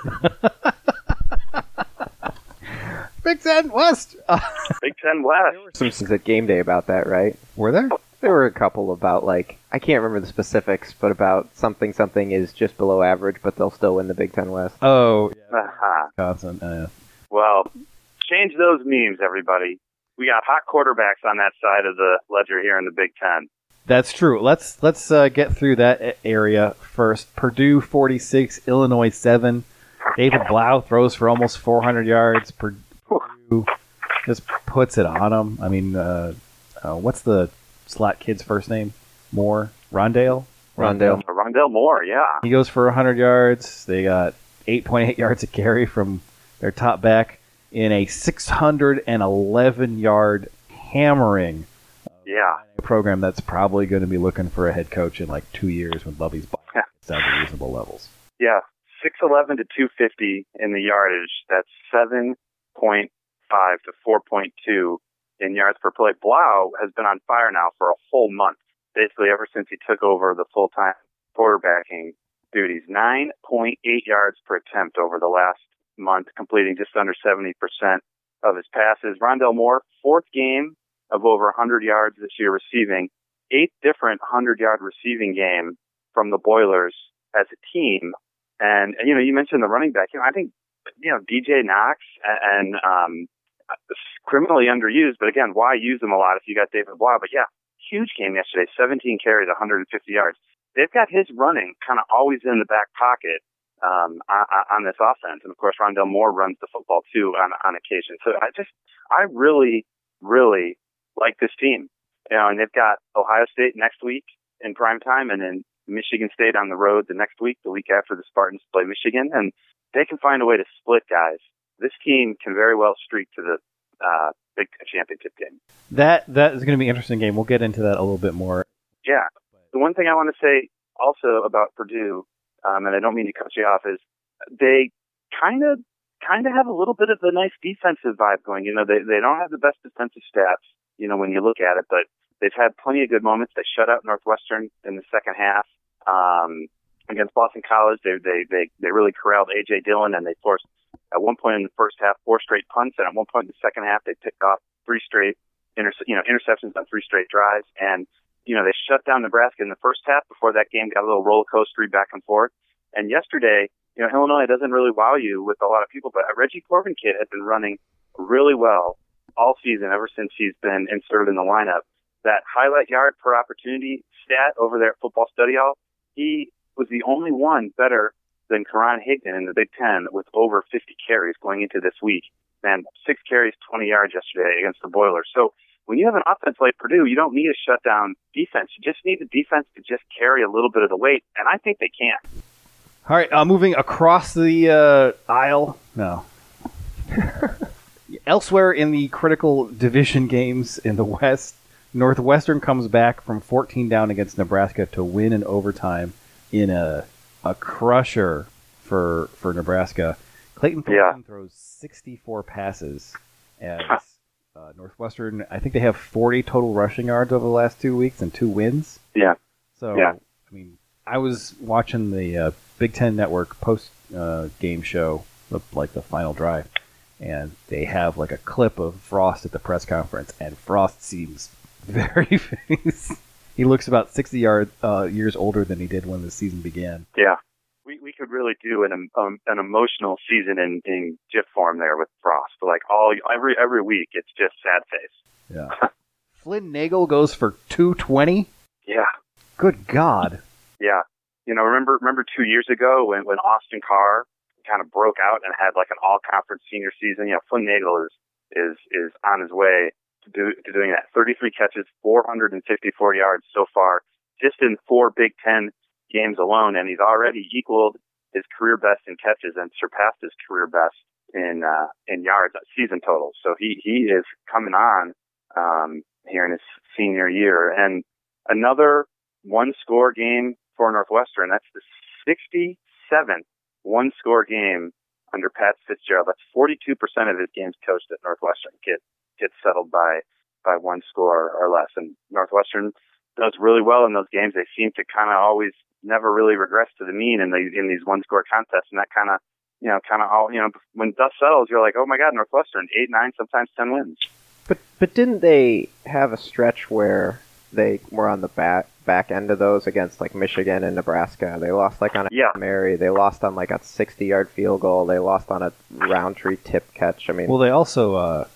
Big Ten West! Big Ten West. There were some things at game day about that, right? Were there? There were a couple about, like, I can't remember the specifics, but about something something is just below average, but they'll still win the Big Ten West. Oh, yeah. Uh-huh. Wisconsin, uh, Well, change those memes, everybody. We got hot quarterbacks on that side of the ledger here in the Big Ten. That's true. Let's let's uh, get through that area first. Purdue forty-six, Illinois seven. David Blau throws for almost four hundred yards. Purdue just puts it on them. I mean, uh, uh, what's the slot kid's first name? Moore? Rondale? Rondale. Rondale Moore, yeah. He goes for one hundred yards. They got eight point eight yards a carry from their top back in a six hundred eleven yard hammering yeah. program that's probably going to be looking for a head coach in like two years when Lovey's ball gets down to reasonable levels. Yeah, six eleven to two fifty in the yardage. That's seven point five to four point two in yards per play. Blau has been on fire now for a whole month, basically ever since he took over the full-time quarterbacking duties. nine point eight yards per attempt over the last month, completing just under seventy percent of his passes. Rondell Moore, fourth game of over one hundred yards this year receiving, eighth different one hundred-yard receiving game from the Boilers as a team. And, you know, you mentioned the running back. You know, I think, you know, D J Knox and um, criminally underused, but again, why use them a lot if you got David Blau? But yeah, huge game yesterday, seventeen carries, one hundred fifty yards. They've got his running kind of always in the back pocket um, on, on this offense. And of course, Rondell Moore runs the football too on, on occasion. So I just, I really, really like this team. You know, and they've got Ohio State next week in prime time, and then Michigan State on the road the next week, the week after the Spartans play Michigan, and they can find a way to split guys. This team can very well streak to the uh, Big Ten championship game. That that is going to be an interesting game. We'll get into that a little bit more. Yeah. The one thing I want to say also about Purdue, um, and I don't mean to cut you off, is they kind of kind of have a little bit of a nice defensive vibe going. You know, they they don't have the best defensive stats, you know, when you look at it, but they've had plenty of good moments. They shut out Northwestern in the second half. Um, against Boston College, they, they, they, they really corralled A J Dillon, and they forced, at one point in the first half, four straight punts, and at one point in the second half, they picked off three straight inter- you know, interceptions on three straight drives. And, you know, they shut down Nebraska in the first half before that game got a little roller coastery back and forth. And yesterday, you know, Illinois doesn't really wow you with a lot of people, but a Reggie Corbin kid has been running really well all season, ever since he's been inserted in the lineup. That highlight yard per opportunity stat over there at Football Study Hall, he was the only one better than Karan Higdon in the Big Ten with over fifty carries going into this week. And six carries, twenty yards yesterday against the Boilers. So when you have an offense like Purdue, you don't need a shutdown defense. You just need the defense to just carry a little bit of the weight, and I think they can. All right, uh, moving across the uh, aisle. No. Elsewhere in the critical division games in the West, Northwestern comes back from fourteen down against Nebraska to win in overtime in a a crusher for for Nebraska. Clayton Thornton yeah. throws sixty-four passes as uh, Northwestern, I think they have forty total rushing yards over the last two weeks and two wins. Yeah. So, yeah. I mean, I was watching the uh, Big Ten Network post uh, game show, like the final drive, and they have like a clip of Frost at the press conference, and Frost seems very he looks about sixty yard, uh, years older than he did when the season began. Yeah. We we could really do an um, an emotional season in, in GIF form there with Frost. Like all every every week, it's just sad face. Yeah. Flynn Nagel goes for two twenty. Yeah. Good God. Yeah. You know, remember remember two years ago when, when Austin Carr kind of broke out and had like an all conference senior season. You know, Flynn Nagel is is is on his way to do to doing that. thirty-three catches, four hundred fifty-four yards so far, just in four Big Ten games alone, and he's already equaled his career best in catches and surpassed his career best in uh, in yards season total. So he he is coming on um, here in his senior year, and another one score game for Northwestern. That's the sixty-seventh one score game under Pat Fitzgerald. That's forty-two percent of his games coached at Northwestern get get settled by by one score or less, and Northwestern does really well in those games. They seem to kind of always never really regress to the mean in these in these one score contests, and that kind of you know kind of all you know when dust settles, you're like, oh my God, Northwestern eight, nine, sometimes ten wins. But but didn't they have a stretch where they were on the back back end of those against like Michigan and Nebraska? They lost like on a yeah. Mary. They lost on like a sixty yard field goal. They lost on a Roundtree tip catch. I mean, well, they also uh,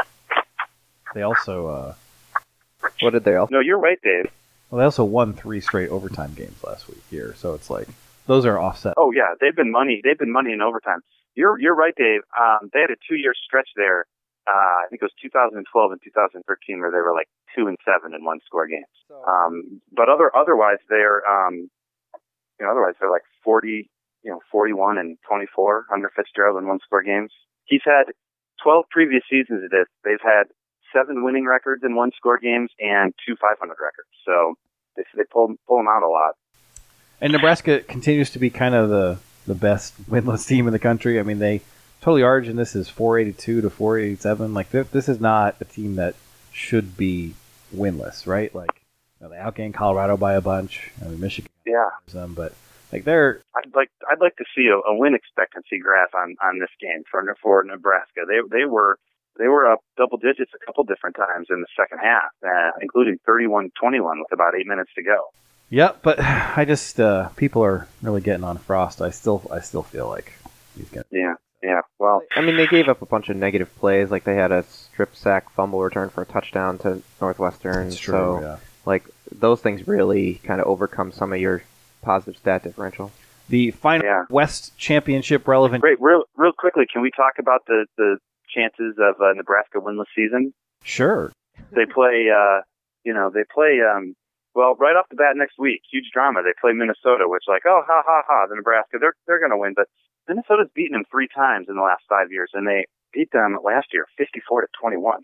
they also uh, what did they also? No, you're right, Dave. Well, they also won three straight overtime games last week here, so it's like those are offset. Oh yeah, they've been money. They've been money in overtime. You're you're right, Dave. Um, they had a two year stretch there. Uh, I think it was two thousand twelve and two thousand thirteen where they were like two and seven in one score games. Um, but other otherwise they're um, you know otherwise they're like forty, you know, forty-one and twenty-four under Fitzgerald in one score games. He's had twelve previous seasons of this. They've had seven winning records in one score games and two five hundred records. So they they pull pull them out a lot. And Nebraska continues to be kind of the the best winless team in the country. I mean, they totally origin this is four eighty-two to four eighty-seven. Like this, this is not a team that should be winless, right? Like, you know, they outgained Colorado by a bunch. I mean, Michigan, Yeah. them, but like they're. I'd like I'd like to see a, a win expectancy graph on, on this game for for Nebraska. They they were they were up double digits a couple different times in the second half, uh, including thirty-one twenty-one with about eight minutes to go. Yeah, but I just uh, people are really getting on Frost. I still I still feel like he's gonna. Yeah, yeah. Well, I mean, they gave up a bunch of negative plays. Like they had a strip sack fumble return for a touchdown to Northwestern. That's true, so, yeah. like those things really kind of overcome some of your positive stat differential. The final Yeah. West Championship relevant. Great. Real real quickly, can we talk about the the chances of uh, Nebraska winless season? Sure. They play. Uh, you know, they play. Um, Well, right off the bat next week, huge drama. They play Minnesota, which like, oh, ha, ha, ha, the Nebraska, they're they're going to win. But Minnesota's beaten them three times in the last five years, and they beat them last year fifty-four to twenty-one.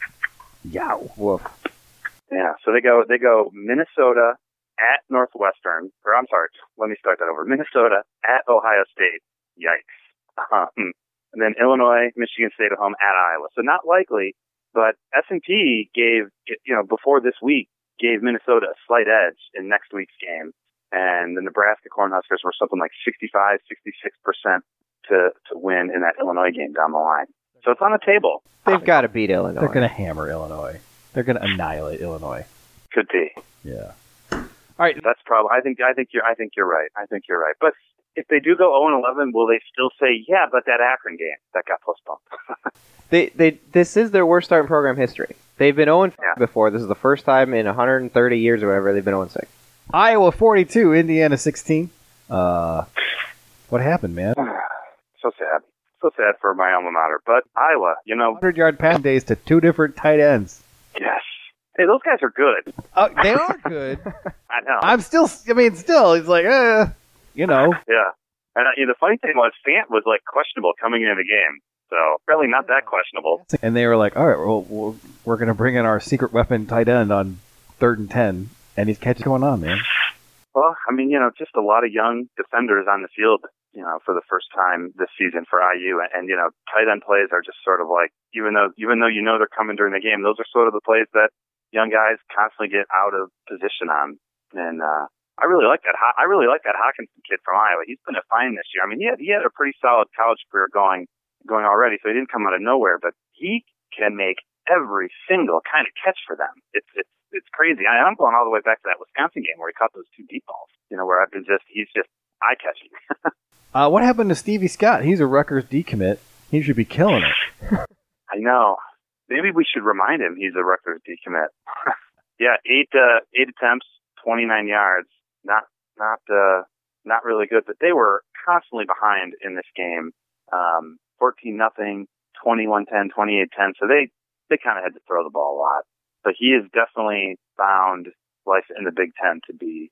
Yeah. Woof. Yeah, so they go they go Minnesota at Northwestern, or I'm sorry, let me start that over. Minnesota at Ohio State. Yikes. Um, and then Illinois, Michigan State at home at Iowa. So not likely, but S and P gave, you know, before this week, gave Minnesota a slight edge in next week's game. And the Nebraska Cornhuskers were something like sixty-five, sixty-six percent to, to win in that Illinois game down the line. So it's on the table. They've got to beat Illinois. They're going to hammer Illinois. They're going to annihilate Illinois. Could be. Yeah. All right. That's probably, I think, I think you're, I think you're right. I think you're right. But if they do go oh and eleven, will they still say, yeah, but that Akron game, that got postponed? They, they, this is their worst start in program history. They've been oh and five before. This is the first time in one hundred thirty years or whatever they've been oh and six. Iowa forty-two, Indiana sixteen. Uh, what happened, man? So sad. So sad for my alma mater. But Iowa, you know. hundred-yard pass days to two different tight ends. Yes. Hey, those guys are good. Uh, they are good. I know. I'm still, I mean, still, it's like, uh, you know. Yeah. And uh, you know, the funny thing was, Fant was, like, questionable coming into the game. So, really not that questionable. And they were like, all right, well, we're, we're going to bring in our secret weapon tight end on third and ten. And he's catching going on, man. Well, I mean, you know, just a lot of young defenders on the field, you know, for the first time this season for I U. And, and, you know, tight end plays are just sort of like, even though even though you know they're coming during the game, those are sort of the plays that young guys constantly get out of position on. And uh, I really like that. I really like that Hawkinson kid from Iowa. He's been a fine this year. I mean, he had, he had a pretty solid college career going going already, so he didn't come out of nowhere. But he can make every single kind of catch for them. It's it's it's crazy. I, I'm going all the way back to that Wisconsin game where he caught those two deep balls. You know, where I've been just he's just eye catching. uh, what happened to Stevie Scott? He's a Rutgers decommit. He should be killing it. I know. Maybe we should remind him he's a Rutgers decommit. Yeah, eight uh, eight attempts, twenty-nine yards. Not not uh, not really good, but they were constantly behind in this game. Um, fourteen nothing, twenty-one ten, twenty-eight ten. So they they kind of had to throw the ball a lot. But he has definitely found life in the Big Ten to be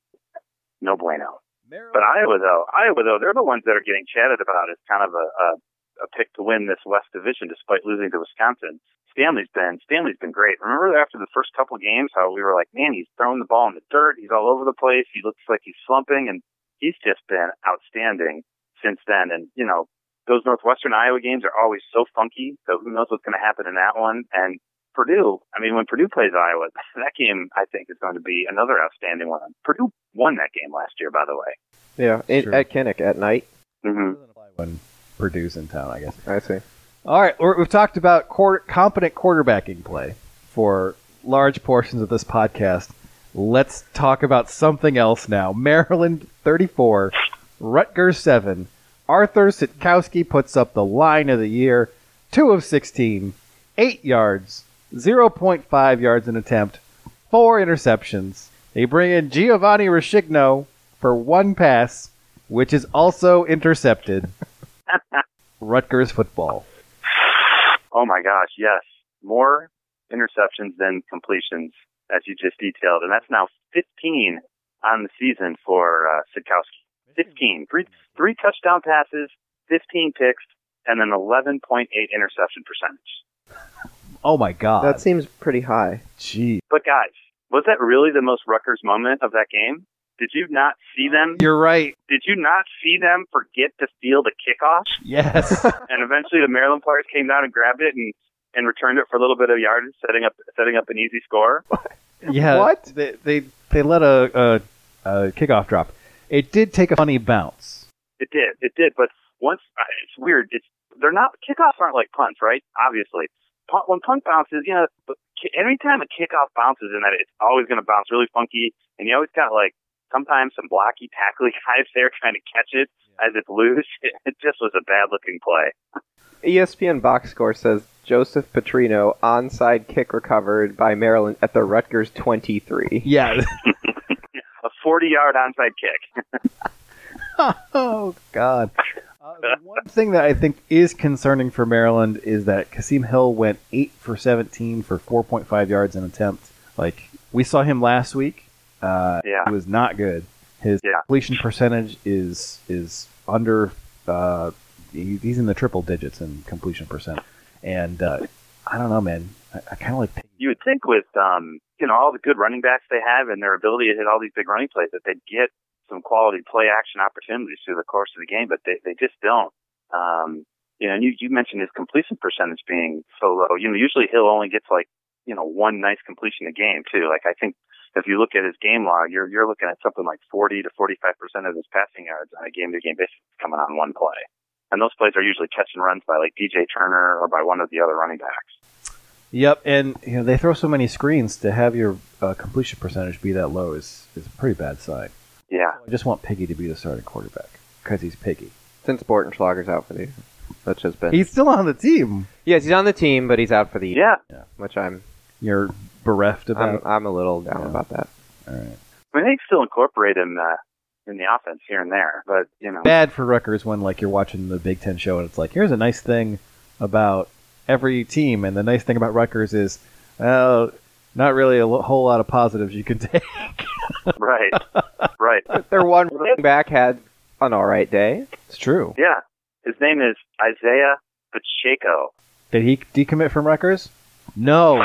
no bueno. But Iowa, though, Iowa, though, they're the ones that are getting chatted about as kind of a, a, a pick to win this West Division, despite losing to Wisconsin. Stanley's been Stanley's been great. Remember after the first couple of games, how we were like, man, he's throwing the ball in the dirt, he's all over the place, he looks like he's slumping, and he's just been outstanding since then. And you know, those Northwestern Iowa games are always so funky, so who knows what's going to happen in that one? And Purdue, I mean, when Purdue plays Iowa, that game, I think, is going to be another outstanding one. Purdue won that game last year, by the way. Yeah, it, at Kinnick at night. Mm-hmm. When Purdue's in town, I guess. I see. All right, we're, we've talked about quarter, competent quarterbacking play for large portions of this podcast. Let's talk about something else now. Maryland thirty-four, Rutgers seven. Arthur Sitkowski puts up the line of the year, two of sixteen, eight yards, zero point five yards an attempt, four interceptions. They bring in Giovanni Rashigno for one pass, which is also intercepted. Rutgers football. Oh my gosh, yes. More interceptions than completions, as you just detailed. And that's now fifteen on the season for uh, Sitkowski. fifteen. Three, three touchdown passes, fifteen picks, and an eleven point eight interception percentage. Oh my God. That seems pretty high. Gee. But guys, was that really the most Rutgers moment of that game? Did you not see them? You're right. Did you not see them forget to field a kickoff? Yes. And eventually the Maryland players came down and grabbed it, and and returned it for a little bit of yardage, setting up setting up an easy score. Yeah. What? They they, they let a, a, a kickoff drop. It did take a funny bounce. It did, it did. But once uh, it's weird. It's they're not kickoffs aren't like punts, right? Obviously, punt, when punt bounces, you know, anytime a kickoff bounces in that, it's always going to bounce really funky, and you always got like sometimes some blocky, tackly guys there trying to catch it yeah. as it's loose. It just was a bad looking play. E S P N box score says Joseph Petrino onside kick recovered by Maryland at the Rutgers twenty-three. Yeah. A forty-yard onside kick. Oh, God. Uh, the one thing that I think is concerning for Maryland is that Kasim Hill went eight for seventeen for four point five yards in attempt. Like, we saw him last week. Uh, yeah. It was not good. His yeah. completion percentage is is under... Uh, he, he's in the triple digits in completion percent. And uh, I don't know, man. I, I kind of like... You would think with, um, you know, all the good running backs they have and their ability to hit all these big running plays that they'd get some quality play action opportunities through the course of the game, but they, they just don't. Um, you know, and you, you mentioned his completion percentage being so low. You know, usually Hill only gets like, you know, one nice completion a game too. Like I think if you look at his game log, you're you're looking at something like forty to forty-five percent of his passing yards on a game-to-game basis coming on one play. And those plays are usually catch and runs by like D J Turner or by one of the other running backs. Yep, and you know they throw so many screens to have your uh, completion percentage be that low is is a pretty bad sign. Yeah. I just want Piggy to be the starting quarterback because he's Piggy. Since Bortenschlager's out for the year. That's just been. He's still on the team. Yes, he's on the team, but he's out for the year. Yeah. yeah. Which I'm. You're bereft about. I'm, I'm a little down yeah. about that. All right. I mean, they still incorporate him uh, in the offense here and there, but you know. Bad for Rutgers when like you're watching the Big Ten show and it's like, here's a nice thing about every team, and the nice thing about Rutgers is, well, not really a whole lot of positives you can take. Right. Right. Their one running back had an all right day. It's true. Yeah. His name is Isaiah Pacheco. Did he decommit from Rutgers? No.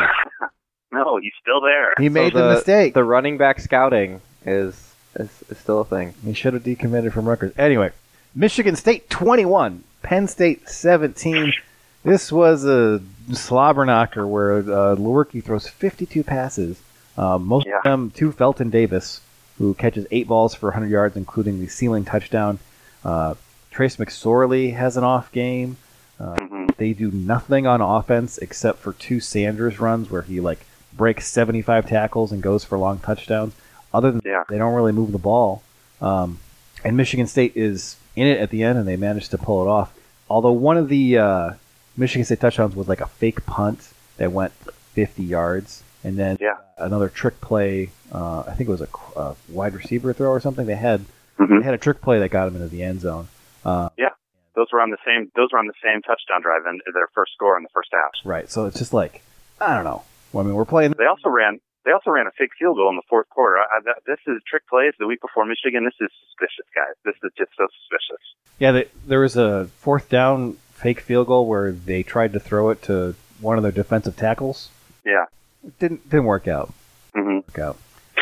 No, he's still there. He made so the, the mistake. The running back scouting is, is is still a thing. He should have decommitted from Rutgers. Anyway, Michigan State twenty-one, Penn State seventeen. This was a slobber knocker where uh, Lewerke throws fifty-two passes. Um, most yeah. of them to Felton Davis, who catches eight balls for one hundred yards, including the ceiling touchdown. Uh, Trace McSorley has an off game. Uh, mm-hmm. They do nothing on offense except for two Sanders runs where he like breaks seventy-five tackles and goes for long touchdowns. Other than yeah. that, they don't really move the ball. Um, and Michigan State is in it at the end, and they managed to pull it off. Although one of the uh, Michigan State touchdowns was like a fake punt that went fifty yards. And then yeah. another trick play, uh, I think it was a, a wide receiver throw or something. They had mm-hmm. they had a trick play that got them into the end zone. Uh, yeah, those were on the same those were on the same touchdown drive and their first score in the first half. Right. So it's just like I don't know. Well, I mean, we're playing. They also ran they also ran a fake field goal in the fourth quarter. I, I, this is trick plays the week before Michigan. This is suspicious, guys. This is just so suspicious. Yeah, they, there was a fourth down fake field goal where they tried to throw it to one of their defensive tackles. Yeah. It didn't didn't work out. Mm-hmm. Work out.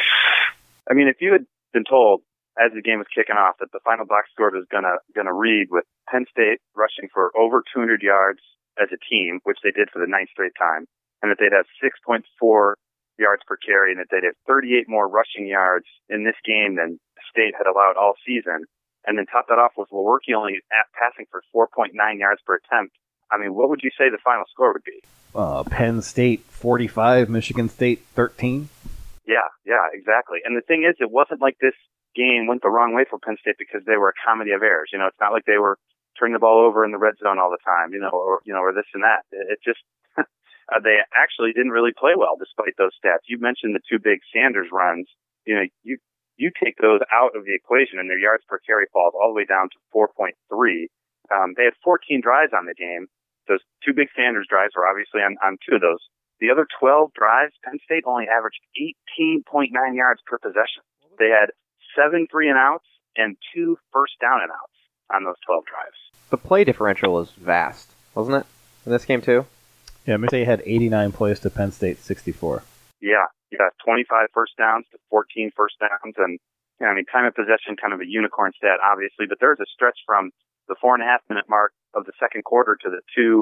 I mean, if you had been told as the game was kicking off that the final box score was gonna gonna read with Penn State rushing for over two hundred yards as a team, which they did for the ninth straight time, and that they'd have six point four yards per carry, and that they'd have thirty-eight more rushing yards in this game than State had allowed all season, and then top that off with Lewerke only at passing for four point nine yards per attempt. I mean, what would you say the final score would be? Uh, Penn State forty-five, Michigan State thirteen. Yeah, yeah, exactly. And the thing is, it wasn't like this game went the wrong way for Penn State because they were a comedy of errors. You know, it's not like they were turning the ball over in the red zone all the time, you know, or, you know, or this and that. It, it just, uh, they actually didn't really play well despite those stats. You mentioned the two big Sanders runs. You know, you, you take those out of the equation and their yards per carry falls all the way down to four point three. Um, they had fourteen drives on the game. Those two big Sanders drives were obviously on, on two of those. The other twelve drives, Penn State only averaged eighteen point nine yards per possession. They had seven three and outs and two first down and outs on those twelve drives. The play differential was vast, wasn't it, in this game too? Yeah, Michigan State had eighty-nine plays to Penn State sixty-four. Yeah, yeah, twenty-five first downs to fourteen first downs, and you know, I mean, time of possession, kind of a unicorn stat, obviously, but there's a stretch from the four and a half minute mark of the second quarter to the two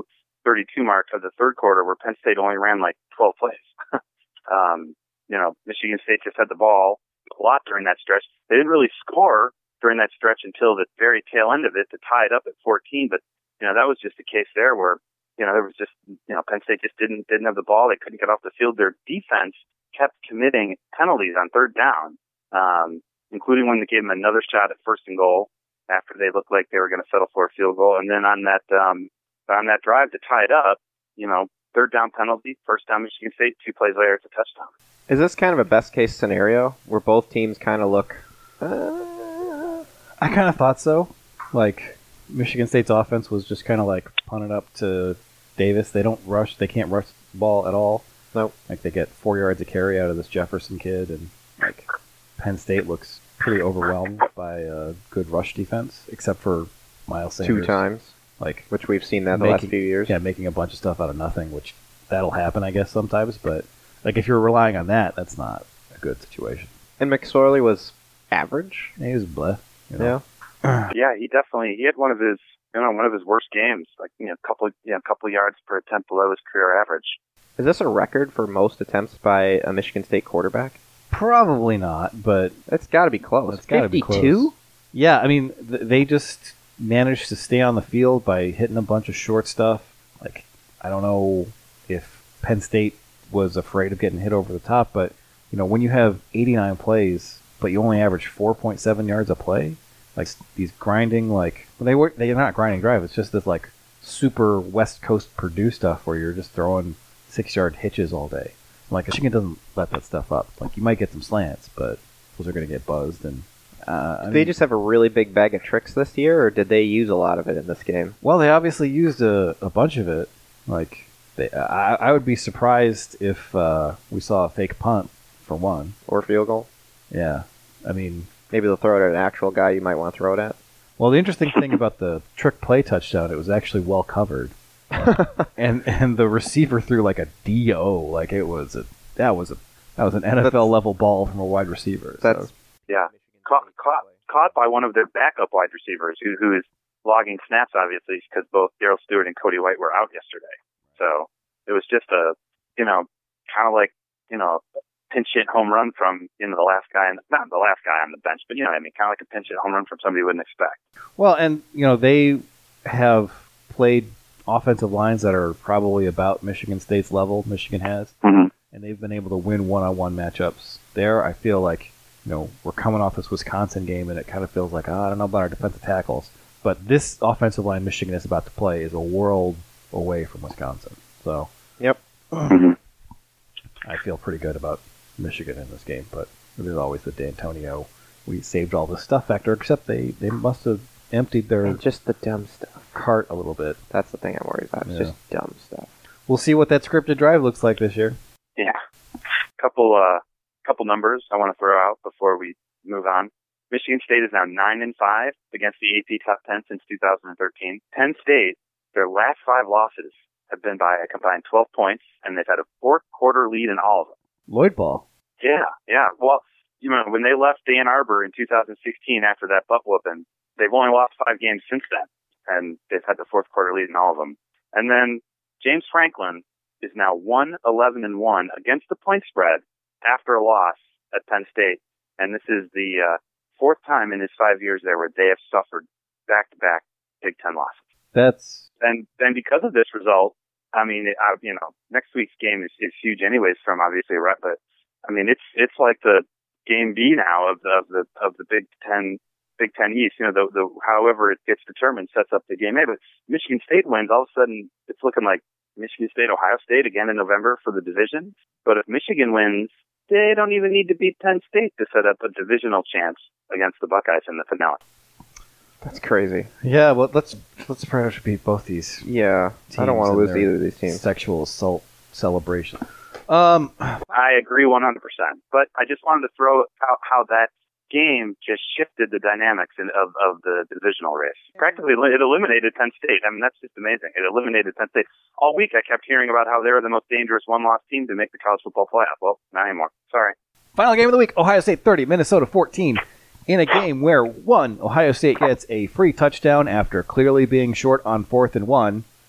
thirty-two mark of the third quarter where Penn State only ran like twelve plays. um, you know, Michigan State just had the ball a lot during that stretch. They didn't really score during that stretch until the very tail end of it to tie it up at fourteen. But, you know, that was just a case there where, you know, there was just, you know, Penn State just didn't, didn't have the ball. They couldn't get off the field. Their defense kept committing penalties on third down, um, including when they gave them another shot at first and goal after they looked like they were going to settle for a field goal. And then on that, um, on that drive to tie it up, you know, third down penalty, first down Michigan State, two plays later it's a touchdown. Is this kind of a best case scenario where both teams kind of look? Uh, I kind of thought so. Like Michigan State's offense was just kind of like punted up to Davis. They don't rush. They can't rush the ball at all. Nope. Like they get four yards of carry out of this Jefferson kid, and like Penn State looks pretty overwhelmed by a good rush defense, except for Miles Sanders. Two times. Like which we've seen that the making, last few years. Yeah, making a bunch of stuff out of nothing, which that'll happen, I guess, sometimes. But like if you're relying on that, that's not a good situation. And McSorley was average. Yeah, he was bleh. You know? Yeah. Yeah, he definitely he had one of his you know one of his worst games. Like you know, a couple you know, couple yards per attempt below his career average. Is this a record for most attempts by a Michigan State quarterback? Probably not, but it's got to be close. It's got to be close. Yeah, I mean, th- they just managed to stay on the field by hitting a bunch of short stuff. Like, I don't know if Penn State was afraid of getting hit over the top, but you know, when you have eighty-nine plays, but you only average four point seven yards a play, like these grinding, like well, they were they're not grinding drive. It's just this like super West Coast Purdue stuff where you're just throwing six-yard hitches all day. Like Michigan doesn't let that stuff up. Like you might get some slants, but those are going to get buzzed. And uh, did I they mean, just have a really big bag of tricks this year, or did they use a lot of it in this game? Well, they obviously used a, a bunch of it. Like they, I, I would be surprised if uh, we saw a fake punt for one or field goal. Yeah, I mean maybe they'll throw it at an actual guy you might want to throw it at. Well, the interesting thing about the trick play touchdown, it was actually well covered. and and the receiver threw like a D O, like it was a that was a that was an N F L that's, level ball from a wide receiver. That's so. yeah, caught, caught caught by one of their backup wide receivers who who is logging snaps obviously because both Darrell Stewart and Cody White were out yesterday. So it was just a you know kind of like you know pinch hit home run from you know the last guy and not the last guy on the bench, but you know what I mean, kind of like a pinch hit home run from somebody you wouldn't expect. Well, and you know they have played offensive lines that are probably about Michigan State's level. Michigan has, mm-hmm. and they've been able to win one-on-one matchups there. I feel like you know we're coming off this Wisconsin game, and it kind of feels like oh, I don't know about our defensive tackles, but this offensive line Michigan is about to play is a world away from Wisconsin. So, yep, mm-hmm. I feel pretty good about Michigan in this game. But there's always the D'Antonio. We saved all the stuff factor, except they they must have emptied their and just the dumb stuff cart a little bit. That's the thing I'm worried about. It's yeah. just dumb stuff. We'll see what that scripted drive looks like this year. Yeah. Couple uh couple numbers I want to throw out before we move on. Michigan State is now nine and five against the A P top ten since two thousand thirteen. Penn State, their last five losses have been by a combined twelve points, and they've had a fourth quarter lead in all of them. Lloyd ball. Yeah, yeah. Well, you know, when they left Ann Arbor in two thousand sixteen after that butt whooping, they've only lost five games since then, and they've had the fourth quarter lead in all of them. And then James Franklin is now one eleven and one against the point spread after a loss at Penn State, and this is the uh, fourth time in his five years there where they have suffered back-to-back Big Ten losses. That's and then because of this result, I mean, it, I, you know, next week's game is, is huge anyways from obviously, right? But I mean, it's it's like the game B now of the of the of the Big Ten. Big Ten East, you know, the, the however it gets determined sets up the game A. But Michigan State wins, all of a sudden it's looking like Michigan State, Ohio State again in November for the division. But if Michigan wins, they don't even need to beat Penn State to set up a divisional chance against the Buckeyes in the finale. That's crazy. Yeah, well, let's let's try to beat both these. Yeah, I don't want to lose either of these teams. Sexual assault celebration. Um, I agree one hundred percent. But I just wanted to throw out how that game just shifted the dynamics in, of, of the divisional race. Practically, it eliminated Penn State. I mean, that's just amazing. It eliminated Penn State. All week I kept hearing about how they were the most dangerous one-loss team to make the college football playoff. Well, not anymore. Sorry. Final game of the week, Ohio State thirty, Minnesota fourteen. In a game where, one, Ohio State gets a free touchdown after clearly being short on fourth and one, and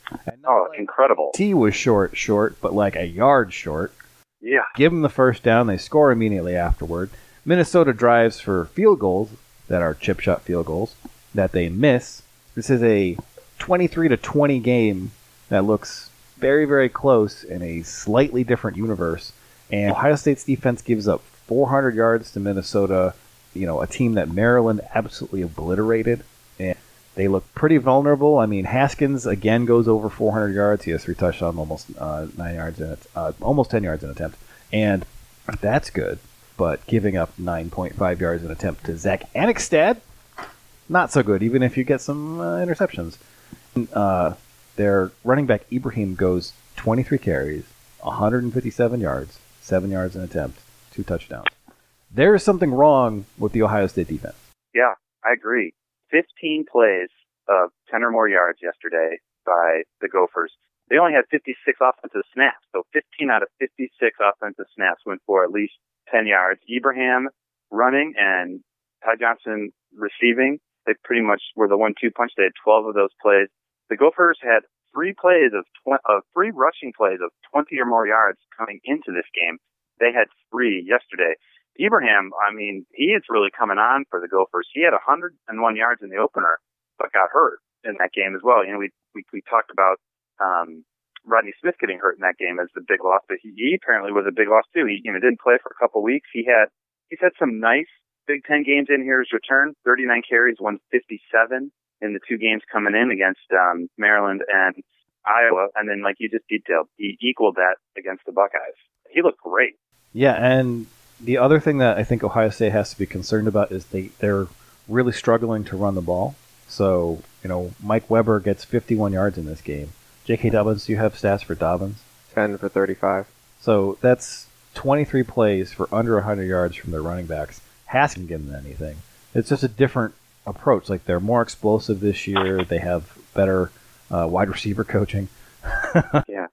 Oh, incredible. T was short, short, but like a yard short. Yeah. Give them the first down. They score immediately afterward. Minnesota drives for field goals that are chip shot field goals that they miss. This is a twenty-three to twenty game that looks very, very close in a slightly different universe. And Ohio State's defense gives up four hundred yards to Minnesota, you know, a team that Maryland absolutely obliterated. And they look pretty vulnerable. I mean, Haskins again goes over four hundred yards. He has three touchdowns, almost uh, nine yards in it, uh, almost ten yards in attempt, and that's good. But giving up nine point five yards in attempt to Zach Anixtad, not so good. Even if you get some uh, interceptions, uh, their running back Ibrahim goes twenty-three carries, one hundred fifty-seven yards, seven yards in attempt, two touchdowns. There is something wrong with the Ohio State defense. Yeah, I agree. fifteen plays of ten or more yards yesterday by the Gophers. They only had fifty-six offensive snaps, so fifteen out of fifty-six offensive snaps went for at least ten yards. Ibrahim running and Ty Johnson receiving. They pretty much were the one two punch. They had twelve of those plays. The Gophers had three plays of, tw- of three rushing plays of twenty or more yards coming into this game. They had three yesterday. Ibrahim, I mean, he is really coming on for the Gophers. He had one hundred one yards in the opener, but got hurt in that game as well. You know, we we, we talked about um, Rodney Smith getting hurt in that game as the big loss, but he, he apparently was a big loss too. He you know didn't play for a couple weeks. He had he's had some nice Big Ten games in here. His return, thirty-nine carries, one fifty-seven in the two games coming in against um, Maryland and Iowa, and then like you just detailed, he equaled that against the Buckeyes. He looked great. Yeah, and the other thing that I think Ohio State has to be concerned about is they, they're really struggling to run the ball. So, you know, Mike Weber gets fifty-one yards in this game. J K. Dobbins, do you have stats for Dobbins? ten for thirty-five. So that's twenty-three plays for under one hundred yards from their running backs. Hasn't given them anything. It's just a different approach. Like, they're more explosive this year. They have better uh, wide receiver coaching. Yeah.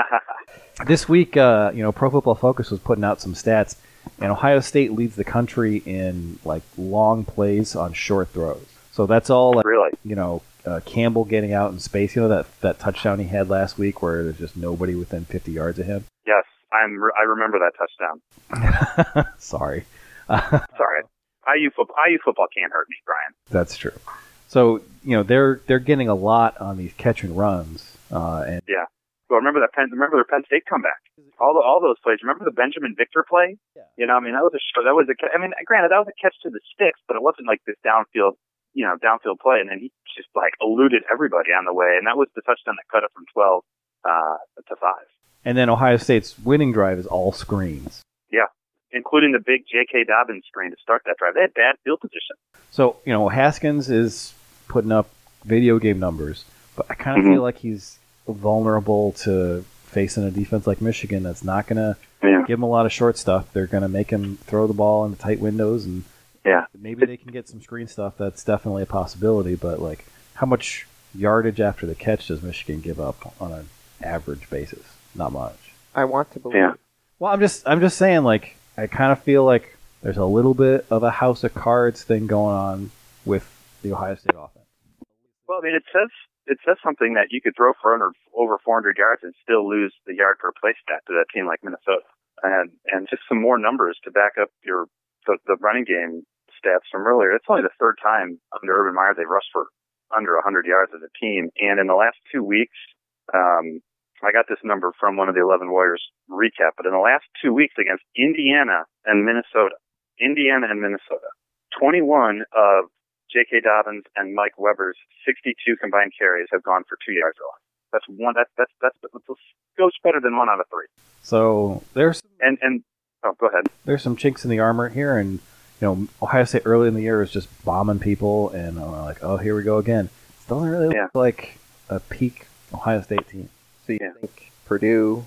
This week, uh, you know, Pro Football Focus was putting out some stats, and Ohio State leads the country in like long plays on short throws. So that's all. Like, really? You know, uh, Campbell getting out in space. You know that that touchdown he had last week where there's just nobody within fifty yards of him. Yes, I'm. Re- I remember that touchdown. Sorry. Sorry. I U football. I U football can't hurt me, Brian. That's true. So you know they're they're getting a lot on these catch and runs. Uh, and yeah. Well, remember that Penn. Remember their Penn State comeback. All the all those plays. Remember the Benjamin Victor play? Yeah. You know, I mean that was a that was a. I mean, granted that was a catch to the sticks, but it wasn't like this downfield, you know, downfield play. And then he just like eluded everybody on the way, and that was the touchdown that cut it from twelve uh, to five. And then Ohio State's winning drive is all screens. Yeah. Including the big J K. Dobbins screen to start that drive. They had bad field position. So, you know, Haskins is putting up video game numbers, but I kind of mm-hmm. feel like he's vulnerable to facing a defense like Michigan that's not going to yeah. give him a lot of short stuff. They're going to make him throw the ball in the tight windows, and yeah. maybe they can get some screen stuff. That's definitely a possibility, but, like, how much yardage after the catch does Michigan give up on an average basis? Not much. I want to believe. Yeah. Well, I'm just, I'm just saying, like, I kind of feel like there's a little bit of a house of cards thing going on with the Ohio State offense. Well, I mean, it says it says something that you could throw for under, over four hundred yards and still lose the yard per play stat to that team like Minnesota, and and just some more numbers to back up your the, the running game stats from earlier. It's only the third time under Urban Meyer they've rushed for under one hundred yards as a team, and in the last two weeks. Um, I got this number from one of the eleven Warriors recap, but in the last two weeks against Indiana and Minnesota, Indiana and Minnesota, twenty-one of J K. Dobbins and Mike Weber's sixty-two combined carries have gone for two yards or less. That's one. That's that's that's, that's goes better than one out of three. So there's and and oh, go ahead. There's some chinks in the armor here, and you know Ohio State early in the year is just bombing people, and uh, like, oh, here we go again. It doesn't really yeah. look like a peak Ohio State team. So you yeah. think Purdue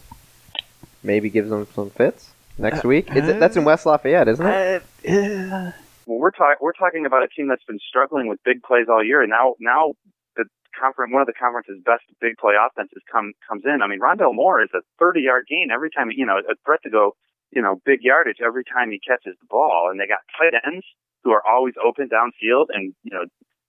maybe gives them some fits next week? Is it, that's in West Lafayette, isn't it? Uh, uh, well, we're talking we're talking about a team that's been struggling with big plays all year, and now now the conference one of the conference's best big play offenses come comes in. I mean, Rondell Moore is a thirty-yard gain every time. You know, a threat to go, you know, big yardage every time he catches the ball, and they got tight ends who are always open downfield, and you know,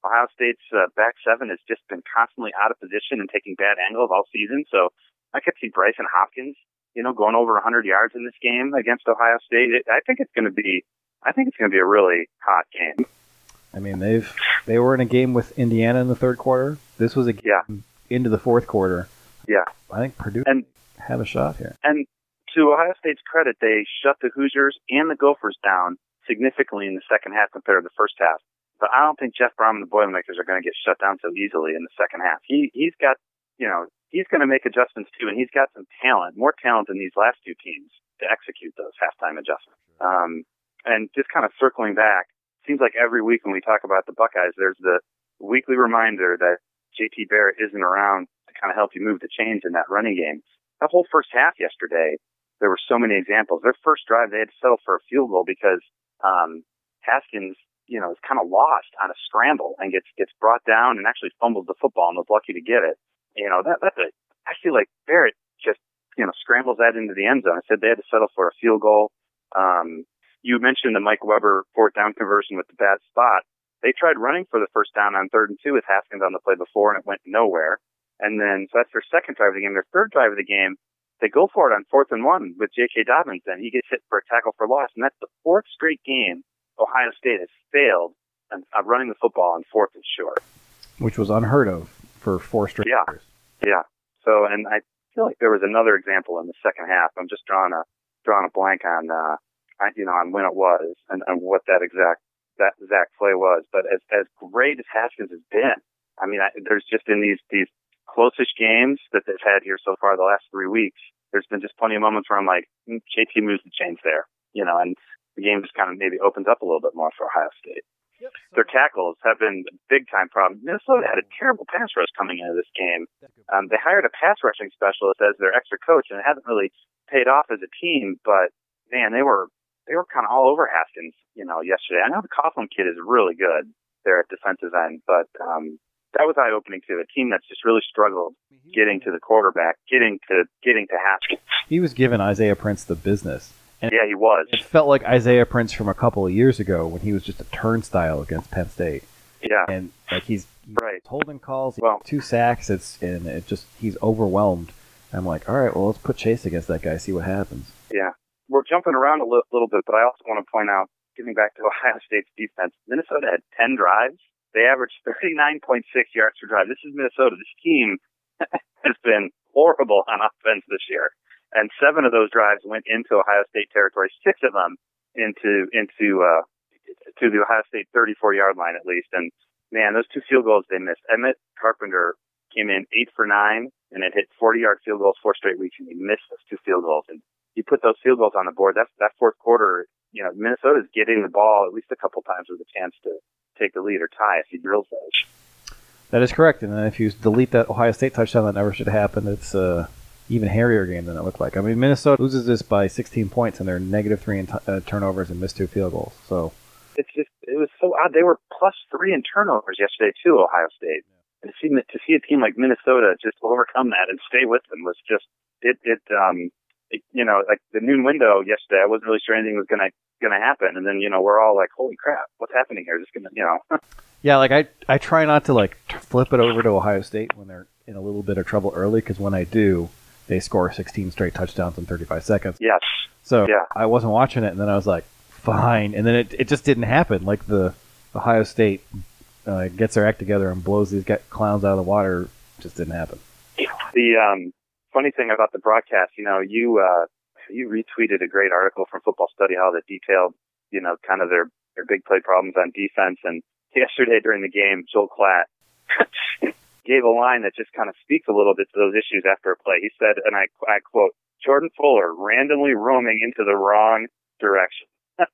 Ohio State's uh, back seven has just been constantly out of position and taking bad angles all season. So I could see Bryson Hopkins, you know, going over one hundred yards in this game against Ohio State. It, I think it's going to be, I think it's going to be a really hot game. I mean, they've they were in a game with Indiana in the third quarter. This was a game yeah. into the fourth quarter. Yeah, I think Purdue and have a shot here. And to Ohio State's credit, they shut the Hoosiers and the Gophers down significantly in the second half compared to the first half. But I don't think Jeff Brom and the Boilermakers are going to get shut down so easily in the second half. He he's got, you know, he's going to make adjustments too, and he's got some talent, more talent than these last two teams to execute those halftime adjustments. Um, and just kind of circling back, seems like every week when we talk about the Buckeyes, there's the weekly reminder that J T Barrett isn't around to kind of help you move the chains in that running game. That whole first half yesterday, there were so many examples. Their first drive, they had to settle for a field goal because um, Haskins, you know, is kind of lost on a scramble and gets gets brought down and actually fumbles the football and was lucky to get it. You know, that that's a. I feel like Barrett just, you know, scrambles that into the end zone. I said they had to settle for a field goal. Um, you mentioned the Mike Weber fourth down conversion with the bad spot. They tried running for the first down on third and two with Haskins on the play before, and it went nowhere. And then, so that's their second drive of the game. Their third drive of the game, they go for it on fourth and one with J K. Dobbins, and he gets hit for a tackle for loss. And that's the fourth straight game Ohio State has failed on, on running the football on fourth and short. Which was unheard of for four straight yeah. years. Yeah. So, and I feel like there was another example in the second half. I'm just drawing a drawing a blank on, uh, you know, on when it was and, and what that exact that exact play was. But as as great as Haskins has been, I mean, I, there's just in these these closest games that they've had here so far the last three weeks, there's been just plenty of moments where I'm like, mm, J T moves the chains there, you know, and the game just kind of maybe opens up a little bit more for Ohio State. Yep. Their tackles have been a big-time problem. Minnesota had a terrible pass rush coming into this game. Um, they hired a pass rushing specialist as their extra coach, and it hasn't really paid off as a team, but, man, they were they were kind of all over Haskins, you know, yesterday. I know the Coughlin kid is really good there at defensive end, but um, that was eye-opening too. A team that's just really struggled getting to the quarterback, getting to getting to Haskins. He was giving Isaiah Prince the business. And yeah, he was. It felt like Isaiah Prince from a couple of years ago when he was just a turnstile against Penn State. Yeah, and like he's, he's right. holding calls, well, two sacks. It's and it just he's overwhelmed. I'm like, all right, well, let's put Chase against that guy, see what happens. Yeah, we're jumping around a li- little bit, but I also want to point out, getting back to Ohio State's defense, Minnesota had ten drives. They averaged thirty-nine point six yards per drive. This is Minnesota. This team has been horrible on offense this year. And seven of those drives went into Ohio State territory, six of them into into uh, to the Ohio State thirty-four yard line at least. And, man, those two field goals they missed. Emmett Carpenter came in eight for nine and had hit forty-yard field goals four straight weeks, and he missed those two field goals. And you put those field goals on the board, that's, that fourth quarter, you know, Minnesota's getting the ball at least a couple times with a chance to take the lead or tie if he drills those. That is correct. And then if you delete that Ohio State touchdown, that never should have happened. It's uh even hairier game than it looked like. I mean, Minnesota loses this by sixteen points, and they're negative three in t- uh, turnovers and missed two field goals. So it's just it was so odd. They were plus three in turnovers yesterday too, Ohio State. And to see to see a team like Minnesota just overcome that and stay with them was just it. It um, it, you know, like the noon window yesterday, I wasn't really sure anything was gonna gonna happen, and then you know we're all like, holy crap, what's happening here? Just gonna, you know. Yeah, like I I try not to like flip it over to Ohio State when they're in a little bit of trouble early, because when I do, they score sixteen straight touchdowns in thirty-five seconds. Yes. So yeah. I wasn't watching it, and then I was like, fine. And then it it just didn't happen. Like the Ohio State uh, gets their act together and blows these clowns out of the water. Just didn't happen. The um, funny thing about the broadcast, you know, you uh, you retweeted a great article from Football Study Hall that detailed, you know, kind of their, their big play problems on defense. And yesterday during the game, Joel Klatt gave a line that just kind of speaks a little bit to those issues after a play. He said, and I, I quote, Jordan Fuller randomly roaming into the wrong direction.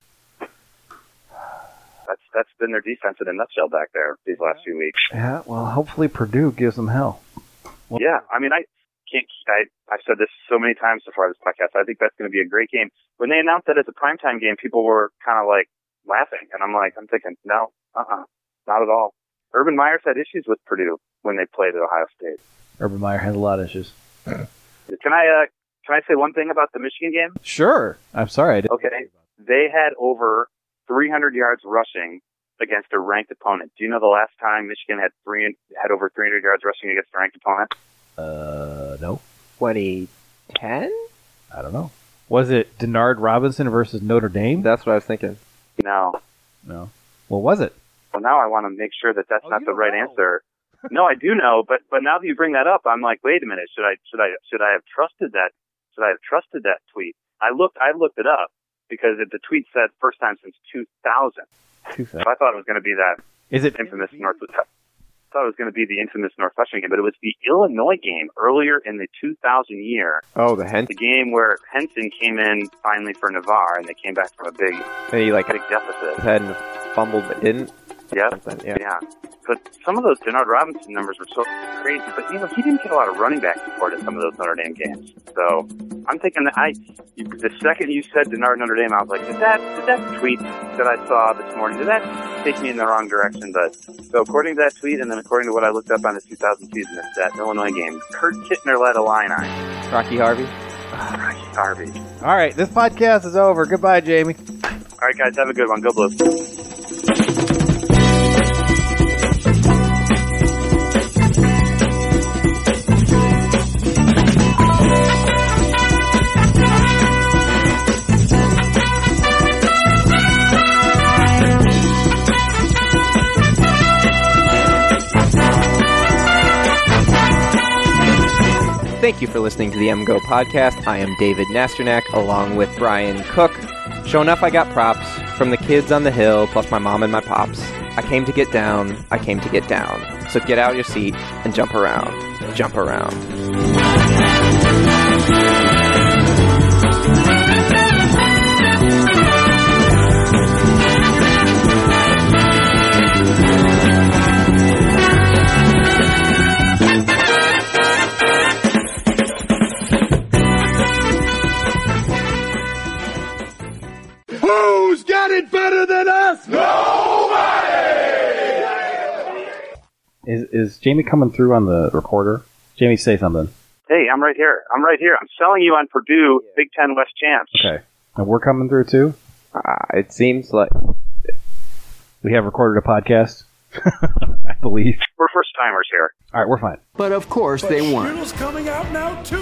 that's that's been their defense in a nutshell back there these last few weeks. Yeah, well, hopefully Purdue gives them hell. Well, yeah, I mean, I can't. I I've said this so many times so far this podcast. I think that's going to be a great game. When they announced that as a primetime game, people were kind of like laughing, and I'm like, I'm thinking, no, uh-uh, not at all. Urban Meyer had issues with Purdue when they played at Ohio State. Urban Meyer had a lot of issues. Can I uh, can I say one thing about the Michigan game? Sure. I'm sorry. I didn't okay. They had over three hundred yards rushing against a ranked opponent. Do you know the last time Michigan had three had over three hundred yards rushing against a ranked opponent? Uh, no. twenty ten? I don't know. Was it Denard Robinson versus Notre Dame? That's what I was thinking. No. No. What was it? Well, now I want to make sure that that's Oh, not you the don't right know. answer. No, I do know, but but now that you bring that up, I'm like, wait a minute, should I should I should I have trusted that? Should I have trusted that tweet? I looked I looked it up because it, the tweet said first time since two thousand. two So I thought it was going to be that Is it infamous North. I thought it was going to be the infamous Northwestern game, but it was the Illinois game earlier in the two thousand year. Oh, the Henson. The game where Henson came in finally for Navarre, and they came back from a big, And he like big deficit. had fumbled but didn't. Yep. Something, yeah. Yeah. But some of those Denard Robinson numbers were so crazy. But, you know, he didn't get a lot of running back support in some of those Notre Dame games. So I'm thinking that I, you, the second you said Denard Notre Dame, I was like, did that, did that tweet that I saw this morning, did that take me in the wrong direction? But so according to that tweet and then according to what I looked up on the two thousand season, it's that Illinois game. Kurt Kittner led Illini. Rocky Harvey. Rocky Harvey. All right, this podcast is over. Goodbye, Jamie. All right, guys, have a good one. Go Blues. Thank you for listening to the M Go podcast. I am David Nasternak along with Brian Cook. Sure enough, I got props from the kids on the hill, plus my mom and my pops. I came to get down. I came to get down. So get out your seat and jump around. Jump around. Who's got it better than us? Nobody! Is is Jamie coming through on the recorder? Jamie, say something. Hey, I'm right here. I'm right here. I'm selling you on Purdue, Big Ten West champs. Okay. And we're coming through too? Uh, it seems like we have recorded a podcast, I believe. We're first timers here. All right, we're fine. But of course they weren't. Coming out now too.